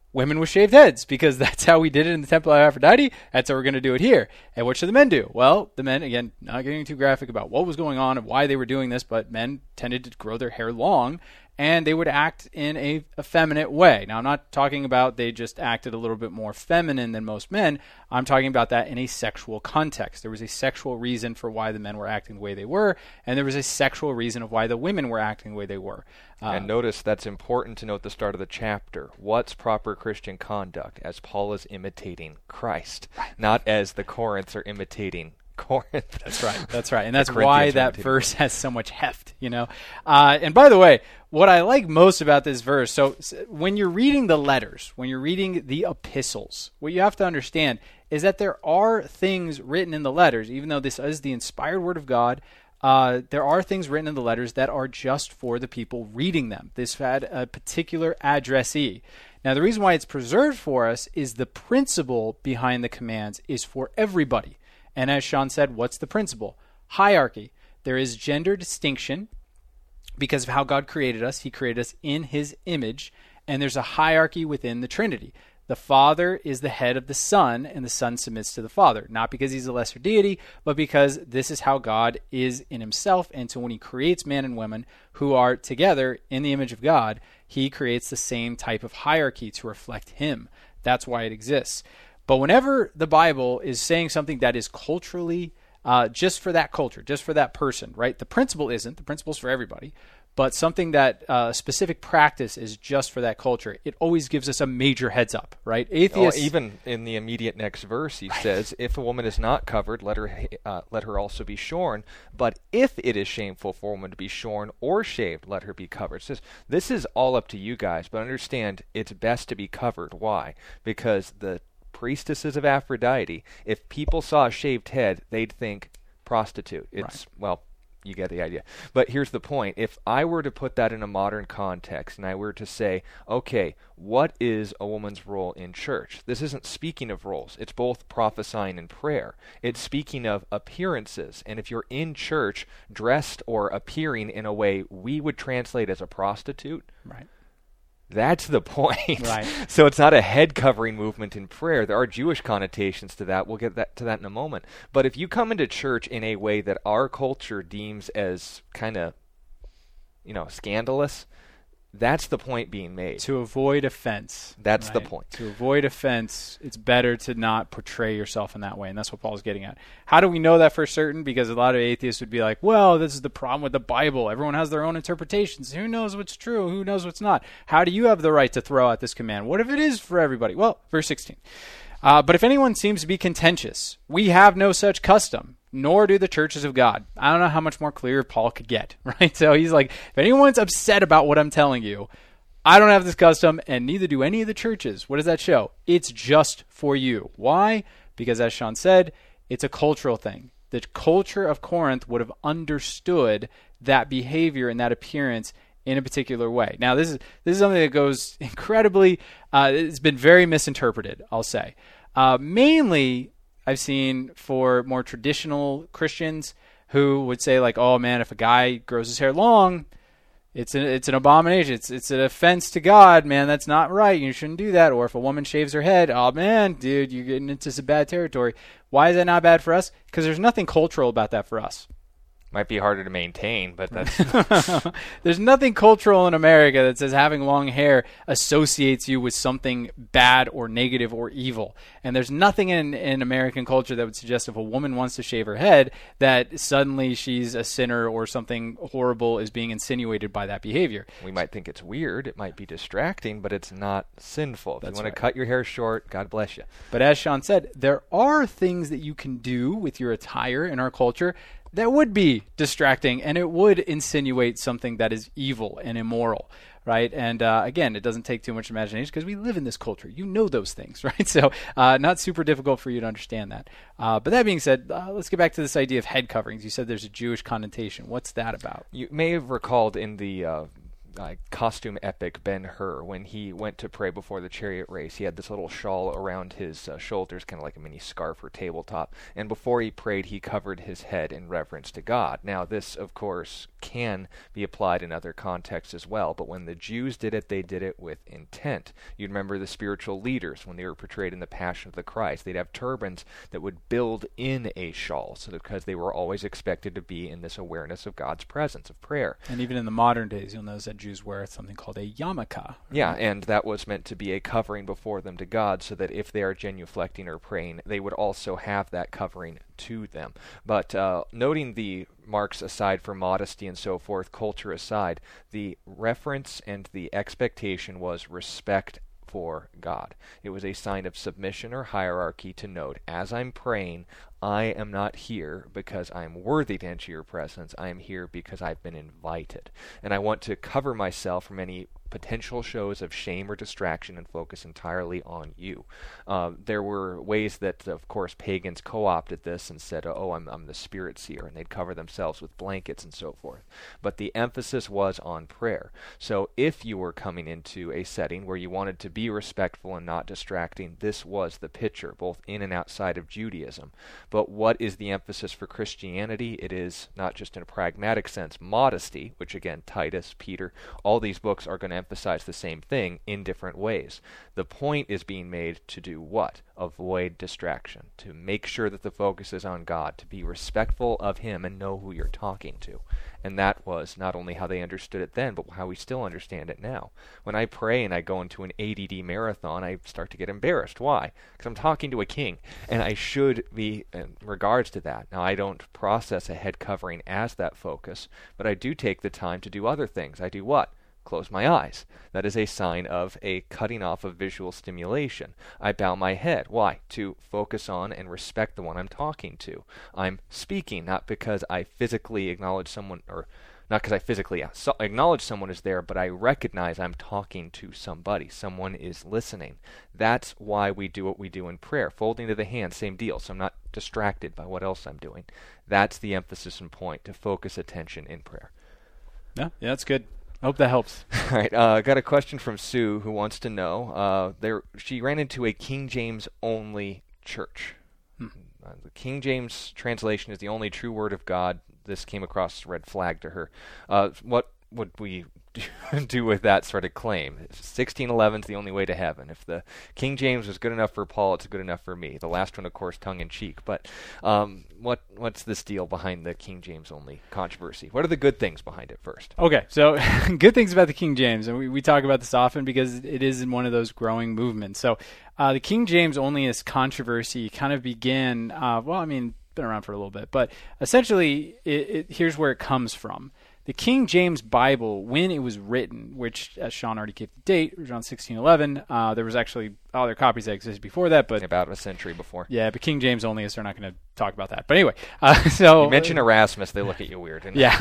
women with shaved heads, because that's how we did it in the Temple of Aphrodite. That's how we're going to do it here. And what should the men do? Well, the men, again, not getting too graphic about what was going on and why they were doing this, but men tended to grow their hair long, and they would act in a effeminate way. Now, I'm not talking about they just acted a little bit more feminine than most men. I'm talking about that in a sexual context. There was a sexual reason for why the men were acting the way they were, and there was a sexual reason of why the women were acting the way they were. Uh, and notice that's important to note at the start of the chapter. What's proper Christian conduct? As Paul is imitating Christ, not as the Corinths are imitating Corinth. That's right. That's right. And that's why that verse has so much heft, you know. Uh, and by the way, what I like most about this verse, so when you're reading the letters, when you're reading the epistles, what you have to understand is that there are things written in the letters, even though this is the inspired word of God, uh, there are things written in the letters that are just for the people reading them. This had a particular addressee. Now, the reason why it's preserved for us is the principle behind the commands is for everybody. And as Sean said, what's the principle? Hierarchy. There is gender distinction because of how God created us. He created us in his image, and there's a hierarchy within the Trinity. The Father is the head of the Son, and the Son submits to the Father, not because he's a lesser deity, but because this is how God is in himself. And so when he creates man and women who are together in the image of God, he creates the same type of hierarchy to reflect him. That's why it exists. But whenever the Bible is saying something that is culturally uh, just for that culture, just for that person, right? The principle isn't. The principle's for everybody. But something that a uh, specific practice is just for that culture, it always gives us a major heads up, right? Atheists, oh, even in the immediate next verse, he right. says, "If a woman is not covered, let her uh, let her also be shorn. But if it is shameful for a woman to be shorn or shaved, let her be covered." It says, this is all up to you guys, but understand it's best to be covered. Why? Because the priestesses of Aphrodite, if people saw a shaved head, they'd think prostitute. It's right. well. You get the idea. But here's the point. If I were to put that in a modern context and I were to say, okay, what is a woman's role in church? This isn't speaking of roles. It's both prophesying and prayer. It's speaking of appearances. And if you're in church dressed or appearing in a way we would translate as a prostitute, right. That's the point. Right. So it's not a head covering movement in prayer. There are Jewish connotations to that. We'll get that to that in a moment. But if you come into church in a way that our culture deems as kind of, you know, scandalous, that's the point being made. To avoid offense. That's right? the point. To avoid offense, it's better to not portray yourself in that way, and that's what Paul's getting at. How do we know that for certain? Because a lot of atheists would be like, well, this is the problem with the Bible. Everyone has their own interpretations. Who knows what's true? Who knows what's not? How do you have the right to throw out this command? What if it is for everybody? Well, verse sixteen. Uh, but if anyone seems to be contentious, we have no such custom, nor do the churches of God. I don't know how much more clear Paul could get, right? So he's like, if anyone's upset about what I'm telling you, I don't have this custom, and neither do any of the churches. What does that show? It's just for you. Why? Because as Sean said, it's a cultural thing. The culture of Corinth would have understood that behavior and that appearance in a particular way. Now, this is this is something that goes incredibly, uh, it's been very misinterpreted, I'll say. Uh, mainly, I've seen for more traditional Christians who would say like, oh man, if a guy grows his hair long, it's an, it's an abomination. It's it's an offense to God, man. That's not right. You shouldn't do that. Or if a woman shaves her head, oh man, dude, you're getting into some bad territory. Why is that not bad for us? Because there's nothing cultural about that for us. Might be harder to maintain, but that's... There's nothing cultural in America that says having long hair associates you with something bad or negative or evil. And there's nothing in, in American culture that would suggest if a woman wants to shave her head that suddenly she's a sinner or something horrible is being insinuated by that behavior. We might think it's weird, it might be distracting, but it's not sinful. If That's you want right. to cut your hair short, God bless you. But as Sean said, there are things that you can do with your attire in our culture that would be distracting, and it would insinuate something that is evil and immoral, right? And uh, again, it doesn't take too much imagination because we live in this culture. You know those things, right? So uh, not super difficult for you to understand that. Uh, but that being said, uh, let's get back to this idea of head coverings. You said there's a Jewish connotation. What's that about? You may have recalled in the... Uh, uh, costume epic Ben-Hur, when he went to pray before the chariot race, he had this little shawl around his uh, shoulders, kind of like a mini scarf or tabletop, and before he prayed, he covered his head in reverence to God. Now, this, of course, can be applied in other contexts as well, but when the Jews did it, they did it with intent. You remember the spiritual leaders, when they were portrayed in the Passion of the Christ, they'd have turbans that would build in a shawl, so that, because they were always expected to be in this awareness of God's presence, of prayer. And even in the modern days, you'll notice that Jews wear something called a yarmulke. Right? Yeah, and that was meant to be a covering before them to God, so that if they are genuflecting or praying, they would also have that covering to them. But uh, noting the marks aside for modesty and so forth, culture aside, the reference and the expectation was respect for God. It was a sign of submission or hierarchy to note, as I'm praying, I am not here because I am worthy to enter your presence. I am here because I've been invited. And I want to cover myself from any potential shows of shame or distraction and focus entirely on you. Uh, there were ways that, of course, pagans co-opted this and said, oh, I'm, I'm the spirit seer, and they'd cover themselves with blankets and so forth. But the emphasis was on prayer. So if you were coming into a setting where you wanted to be respectful and not distracting, this was the picture, both in and outside of Judaism. But what is the emphasis for Christianity? It is, not just in a pragmatic sense, modesty, which again, Titus, Peter, all these books are going to emphasize the same thing in different ways. The point is being made to do what? Avoid distraction, to make sure that the focus is on God, to be respectful of Him and know who you're talking to. And that was not only how they understood it then, but how we still understand it now. When I pray and I go into an A D D marathon, I start to get embarrassed. Why? Because I'm talking to a king, and I should be in regards to that. Now, I don't process a head covering as that focus, but I do take the time to do other things. I do what? Close my eyes. That is a sign of a cutting off of visual stimulation. I bow my head. Why? To focus on and respect the one I'm talking to. I'm speaking, not because I physically acknowledge someone, or not because I physically acknowledge someone is there, but I recognize I'm talking to somebody. Someone is listening. That's why we do what we do in prayer. Folding to the hand, same deal. So I'm not distracted by what else I'm doing. That's the emphasis and point, to focus attention in prayer. Yeah, yeah, that's good. I hope that helps. All right, I uh, got a question from Sue who wants to know. Uh, there, she ran into a King James only church. Hmm. Uh, the King James translation is the only true word of God. This came across red flag to her. Uh, what would we do with that sort of claim? sixteen eleven is the only way to heaven. If the King James was good enough for Paul, it's good enough for me. The last one, of course, tongue-in-cheek. But um, what what's this deal behind the King James only controversy? What are the good things behind it first? Okay, so good things about the King James, and we, we talk about this often because it is in one of those growing movements. So uh, the King James onlyist controversy kind of began, uh, well, I mean, been around for a little bit, but essentially it, it, here's where it comes from. The King James Bible, when it was written, which, as Sean already gave the date, it was around sixteen eleven. Uh, there was actually other copies that existed before that, but about a century before. Yeah, but King James only is. They're not going to talk about that. But anyway, uh, so you mention Erasmus, they look at you weird. Yeah,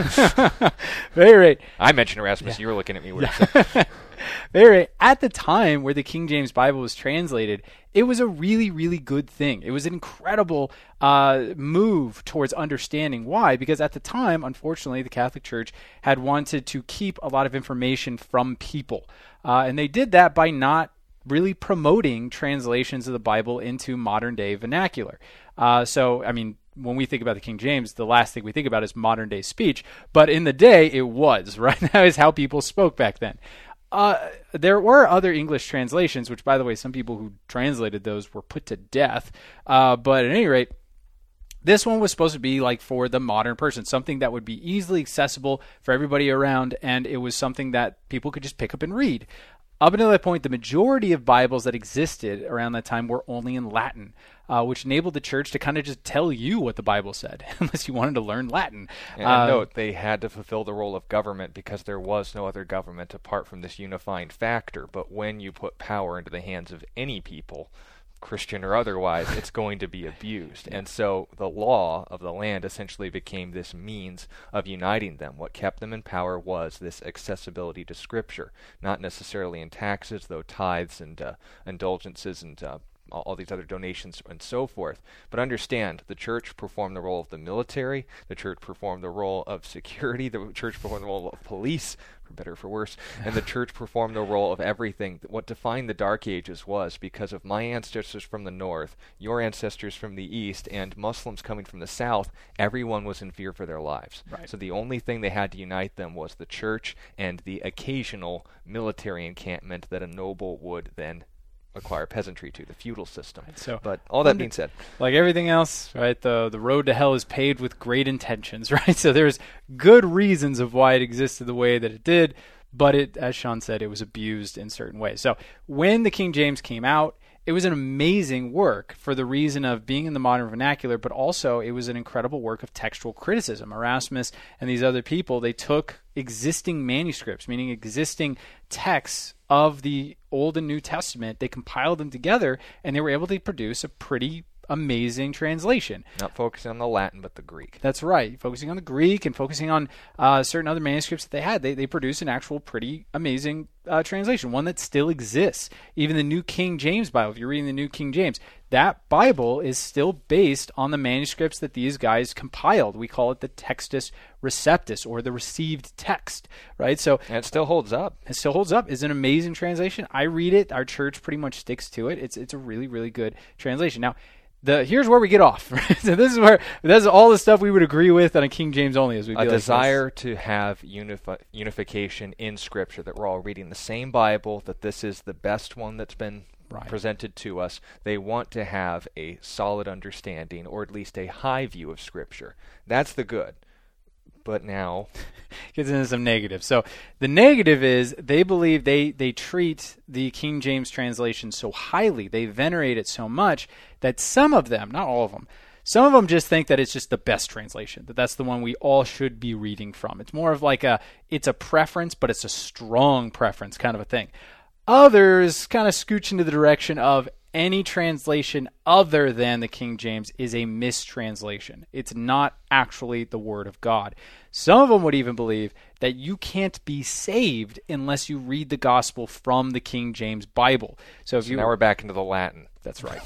very right. I mentioned Erasmus, yeah. You were looking at me weird. Yeah. So. Very right. At the time where the King James Bible was translated, it was a really, really good thing. It was an incredible uh, move towards understanding. Why? Because at the time, unfortunately, the Catholic Church had wanted to keep a lot of information from people. Uh, and they did that by not really promoting translations of the Bible into modern-day vernacular. Uh, so, I mean, when we think about the King James, the last thing we think about is modern-day speech. But in the day, it was, right? That is how people spoke back then. Uh, there were other English translations, which, by the way, some people who translated those were put to death. Uh, but at any rate, this one was supposed to be like for the modern person, something that would be easily accessible for everybody around, and it was something that people could just pick up and read. Up until that point, the majority of Bibles that existed around that time were only in Latin, uh, which enabled the church to kind of just tell you what the Bible said, unless you wanted to learn Latin. And uh, note, they had to fulfill the role of government because there was no other government apart from this unifying factor. But when you put power into the hands of any people, Christian or otherwise, it's going to be abused. And so the law of the land essentially became this means of uniting them. What kept them in power was this accessibility to Scripture, not necessarily in taxes, though tithes and uh, indulgences and uh, all, all these other donations and so forth. But understand, the church performed the role of the military, the church performed the role of security, the church performed the role of police, for better or for worse, and the church performed the role of everything. What defined the Dark Ages was because of my ancestors from the north, your ancestors from the east, and Muslims coming from the south, everyone was in fear for their lives. Right. So the only thing they had to unite them was the church and the occasional military encampment that a noble would then acquire peasantry to, the feudal system. Right, so but all that being said, like everything else, right, the the road to hell is paved with great intentions, right? So there's good reasons of why it existed the way that it did, but it, as Sean said, it was abused in certain ways. So when the King James came out, it was an amazing work for the reason of being in the modern vernacular, but also it was an incredible work of textual criticism. Erasmus and these other people, they took existing manuscripts, meaning existing texts of the Old and New Testament, they compiled them together, and they were able to produce a pretty amazing translation. Not focusing on the Latin, but the Greek. That's right. Focusing on the Greek and focusing on uh, certain other manuscripts that they had, they, they produced an actual pretty amazing uh, translation, one that still exists. Even the New King James Bible, if you're reading the New King James, that Bible is still based on the manuscripts that these guys compiled. We call it the Textus Receptus, or the received text, right? So and it still holds up. It still holds up. It's an amazing translation. I read it. Our church pretty much sticks to it. It's it's a really, really good translation. Now, The, here's where we get off. So this is where this is all the stuff we would agree with on a King James only, as we a desire like to have unifi- unification in Scripture, that we're all reading the same Bible, that this is the best one that's been right. presented to us. They want to have a solid understanding, or at least a high view of Scripture. That's the good. But now gets into some negatives. So the negative is they believe they they treat the King James translation so highly, they venerate it so much that some of them, not all of them, some of them just think that it's just the best translation, that that's the one we all should be reading from. It's more of like a, it's a preference, but it's a strong preference kind of a thing. Others kind of scooch into the direction of any translation other than the King James is a mistranslation. It's not actually the Word of God. Some of them would even believe that you can't be saved unless you read the gospel from the King James Bible. So if so you now we're back into the Latin. That's right.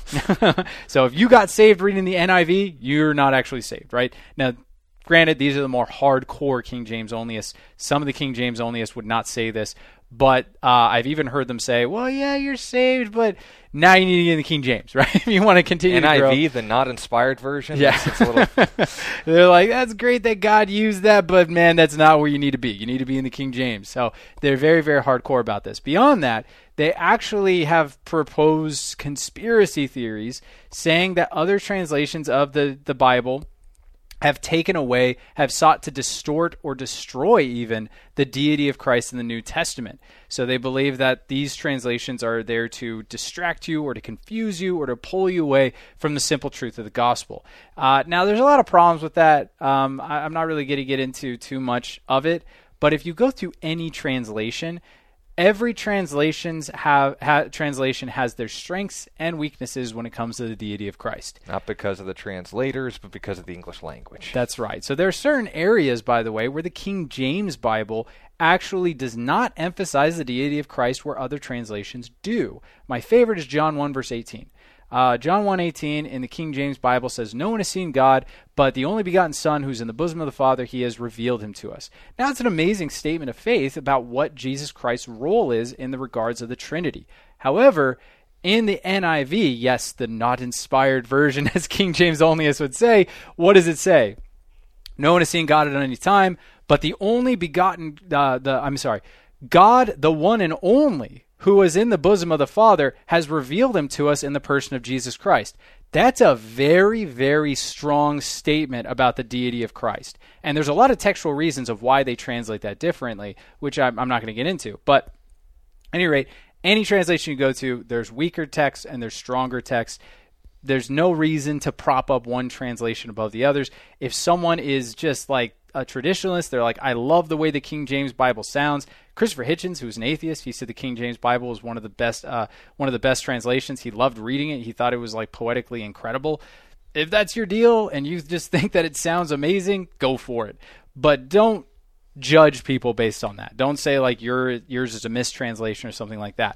So if you got saved reading the N I V, you're not actually saved, right? Now, granted, these are the more hardcore King James onlyists. Some of the King James onlyists would not say this, but uh, I've even heard them say, well, yeah, you're saved, but now you need to get in the King James, right? If you want to continue N I V, to grow. the not inspired version? Yeah. It's a little... They're like, that's great that God used that, but man, that's not where you need to be. You need to be in the King James. So they're very, very hardcore about this. Beyond that, they actually have proposed conspiracy theories saying that other translations of the, the Bible have taken away, have sought to distort or destroy even the deity of Christ in the New Testament. So they believe that these translations are there to distract you or to confuse you or to pull you away from the simple truth of the gospel. Uh, now, there's a lot of problems with that. Um, I, I'm not really going to get into too much of it, but if you go through any translation, every translations have ha, translation has their strengths and weaknesses when it comes to the deity of Christ. Not because of the translators, but because of the English language. That's right. So there are certain areas, by the way, where the King James Bible actually does not emphasize the deity of Christ where other translations do. My favorite is John one, verse eighteen. Uh, John one eighteen in the King James Bible says, no one has seen God, but the only begotten Son who's in the bosom of the Father, he has revealed him to us. Now, it's an amazing statement of faith about what Jesus Christ's role is in the regards of the Trinity. However, in the N I V, yes, the not inspired version, as King James onlyists would say, what does it say? No one has seen God at any time, but the only begotten, uh, the I'm sorry, God, the one and only, who is in the bosom of the Father, has revealed him to us in the person of Jesus Christ. That's a very, very strong statement about the deity of Christ. And there's a lot of textual reasons of why they translate that differently, which I'm, I'm not going to get into. But at any rate, any translation you go to, there's weaker text and there's stronger text. There's no reason to prop up one translation above the others. If someone is just like a traditionalist, they're like, I love the way the King James Bible sounds. Christopher Hitchens, who's an atheist, he said the King James Bible was one of the best, uh, one of the best translations. He loved reading it. He thought it was like poetically incredible. If that's your deal and you just think that it sounds amazing, go for it. But don't judge people based on that. Don't say like your yours is a mistranslation or something like that.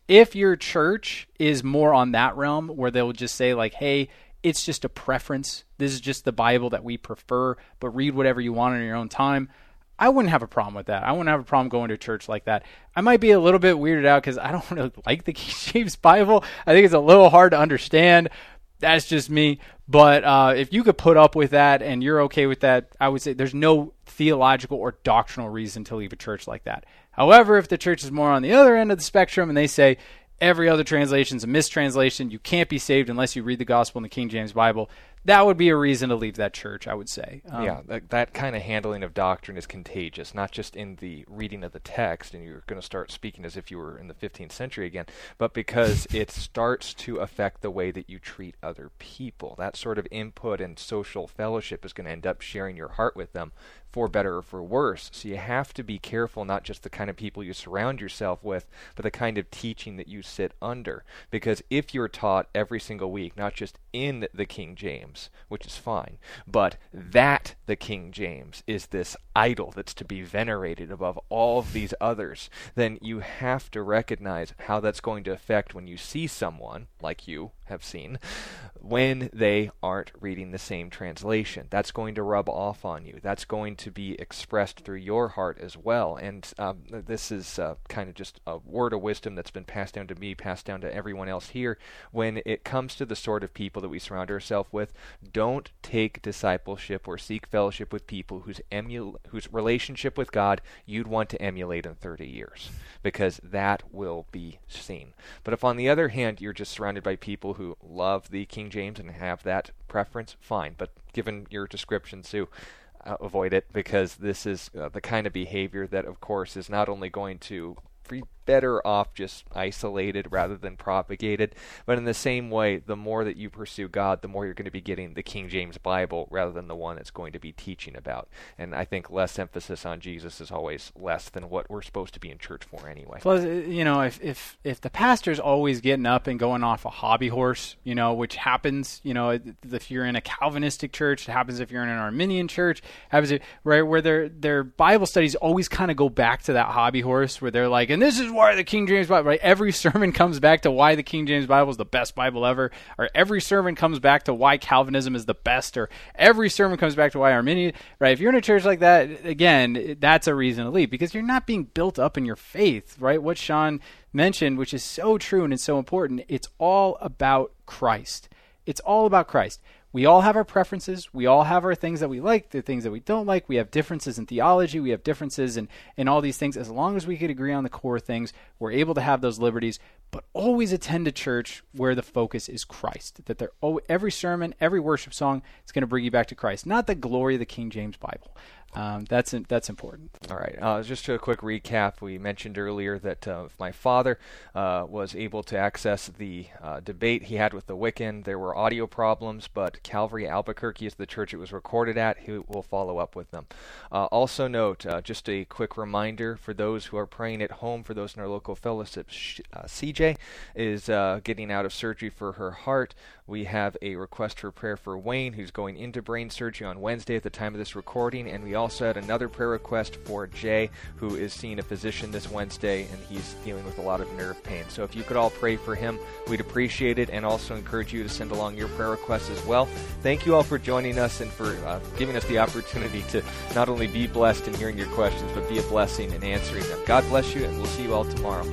If your church is more on that realm where they'll just say like, hey, it's just a preference. This is just the Bible that we prefer, but read whatever you want in your own time. I wouldn't have a problem with that. I wouldn't have a problem going to a church like that. I might be a little bit weirded out because I don't really like the King James Bible. I think it's a little hard to understand. That's just me. But uh, if you could put up with that and you're okay with that, I would say there's no theological or doctrinal reason to leave a church like that. However, if the church is more on the other end of the spectrum and they say every other translation is a mistranslation, you can't be saved unless you read the gospel in the King James Bible, that would be a reason to leave that church, I would say. Um, yeah, that, that kind of handling of doctrine is contagious, not just in the reading of the text, and you're going to start speaking as if you were in the fifteenth century again, but because it starts to affect the way that you treat other people. That sort of input and social fellowship is going to end up sharing your heart with them, for better or for worse. So you have to be careful, not just the kind of people you surround yourself with, but the kind of teaching that you sit under. Because if you're taught every single week, not just in the King James, which is fine, but that the King James is this idol that's to be venerated above all of these others, then you have to recognize how that's going to affect when you see someone, like you have seen, when they aren't reading the same translation. That's going to rub off on you. That's going to be expressed through your heart as well. And um, this is uh, kind of just a word of wisdom that's been passed down to me, passed down to everyone else here. When it comes to the sort of people that we surround ourselves with, don't take discipleship or seek fellowship with people whose emul- whose relationship with God you'd want to emulate in thirty years, because that will be seen. But if on the other hand you're just surrounded by people who love the King James and have that preference, fine. But given your description, Sue, uh, avoid it, because this is uh, the kind of behavior that, of course, is not only going to be better off just isolated rather than propagated, but in the same way, the more that you pursue God, the more you're going to be getting the King James Bible rather than the one it's going to be teaching about. And I think less emphasis on Jesus is always less than what we're supposed to be in church for anyway. Plus, you know, if if if the pastor's always getting up and going off a hobby horse, you know, which happens, you know, if you're in a Calvinistic church, it happens if you're in an Arminian church, it happens if, right, where their their Bible studies always kind of go back to that hobby horse, where they're like, and this is why the King James Bible, right? Every sermon comes back to why the King James Bible is the best Bible ever, or every sermon comes back to why Calvinism is the best, or every sermon comes back to why Arminian, right? If you're in a church like that, again, that's a reason to leave, because you're not being built up in your faith, right? What Sean mentioned, which is so true and it's so important, it's all about Christ. It's all about Christ. We all have our preferences. We all have our things that we like, the things that we don't like. We have differences in theology. We have differences in, in all these things. As long as we could agree on the core things, we're able to have those liberties. But always attend a church where the focus is Christ. That they're, every sermon, every worship song is going to bring you back to Christ, not the glory of the King James Bible. Um, that's that's important. All right. Uh, just a quick recap. We mentioned earlier that uh, my father uh, was able to access the uh, debate he had with the Wiccan. There were audio problems, but Calvary Albuquerque is the church it was recorded at. He will follow up with them. Uh, also note, uh, just a quick reminder for those who are praying at home, for those in our local fellowships, uh, C J is uh, getting out of surgery for her heart. We have a request for prayer for Wayne, who's going into brain surgery on Wednesday at the time of this recording, and we also had another prayer request for Jay, who is seeing a physician this Wednesday, and he's dealing with a lot of nerve pain. So if you could all pray for him, we'd appreciate it, and also encourage you to send along your prayer requests as well. Thank you all for joining us and for uh, giving us the opportunity to not only be blessed in hearing your questions, but be a blessing in answering them. God bless you, and we'll see you all tomorrow.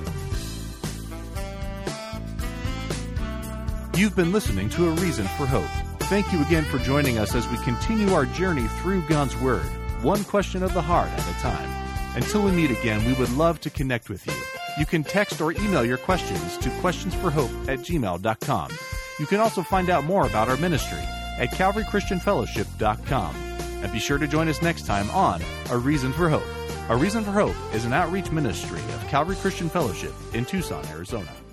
You've been listening to A Reason for Hope. Thank you again for joining us as we continue our journey through God's Word, one question of the heart at a time. Until we meet again, we would love to connect with you. You can text or email your questions to questionsforhope at gmail dot com. You can also find out more about our ministry at calvary christian fellowship dot com. And be sure to join us next time on A Reason for Hope. A Reason for Hope is an outreach ministry of Calvary Christian Fellowship in Tucson, Arizona.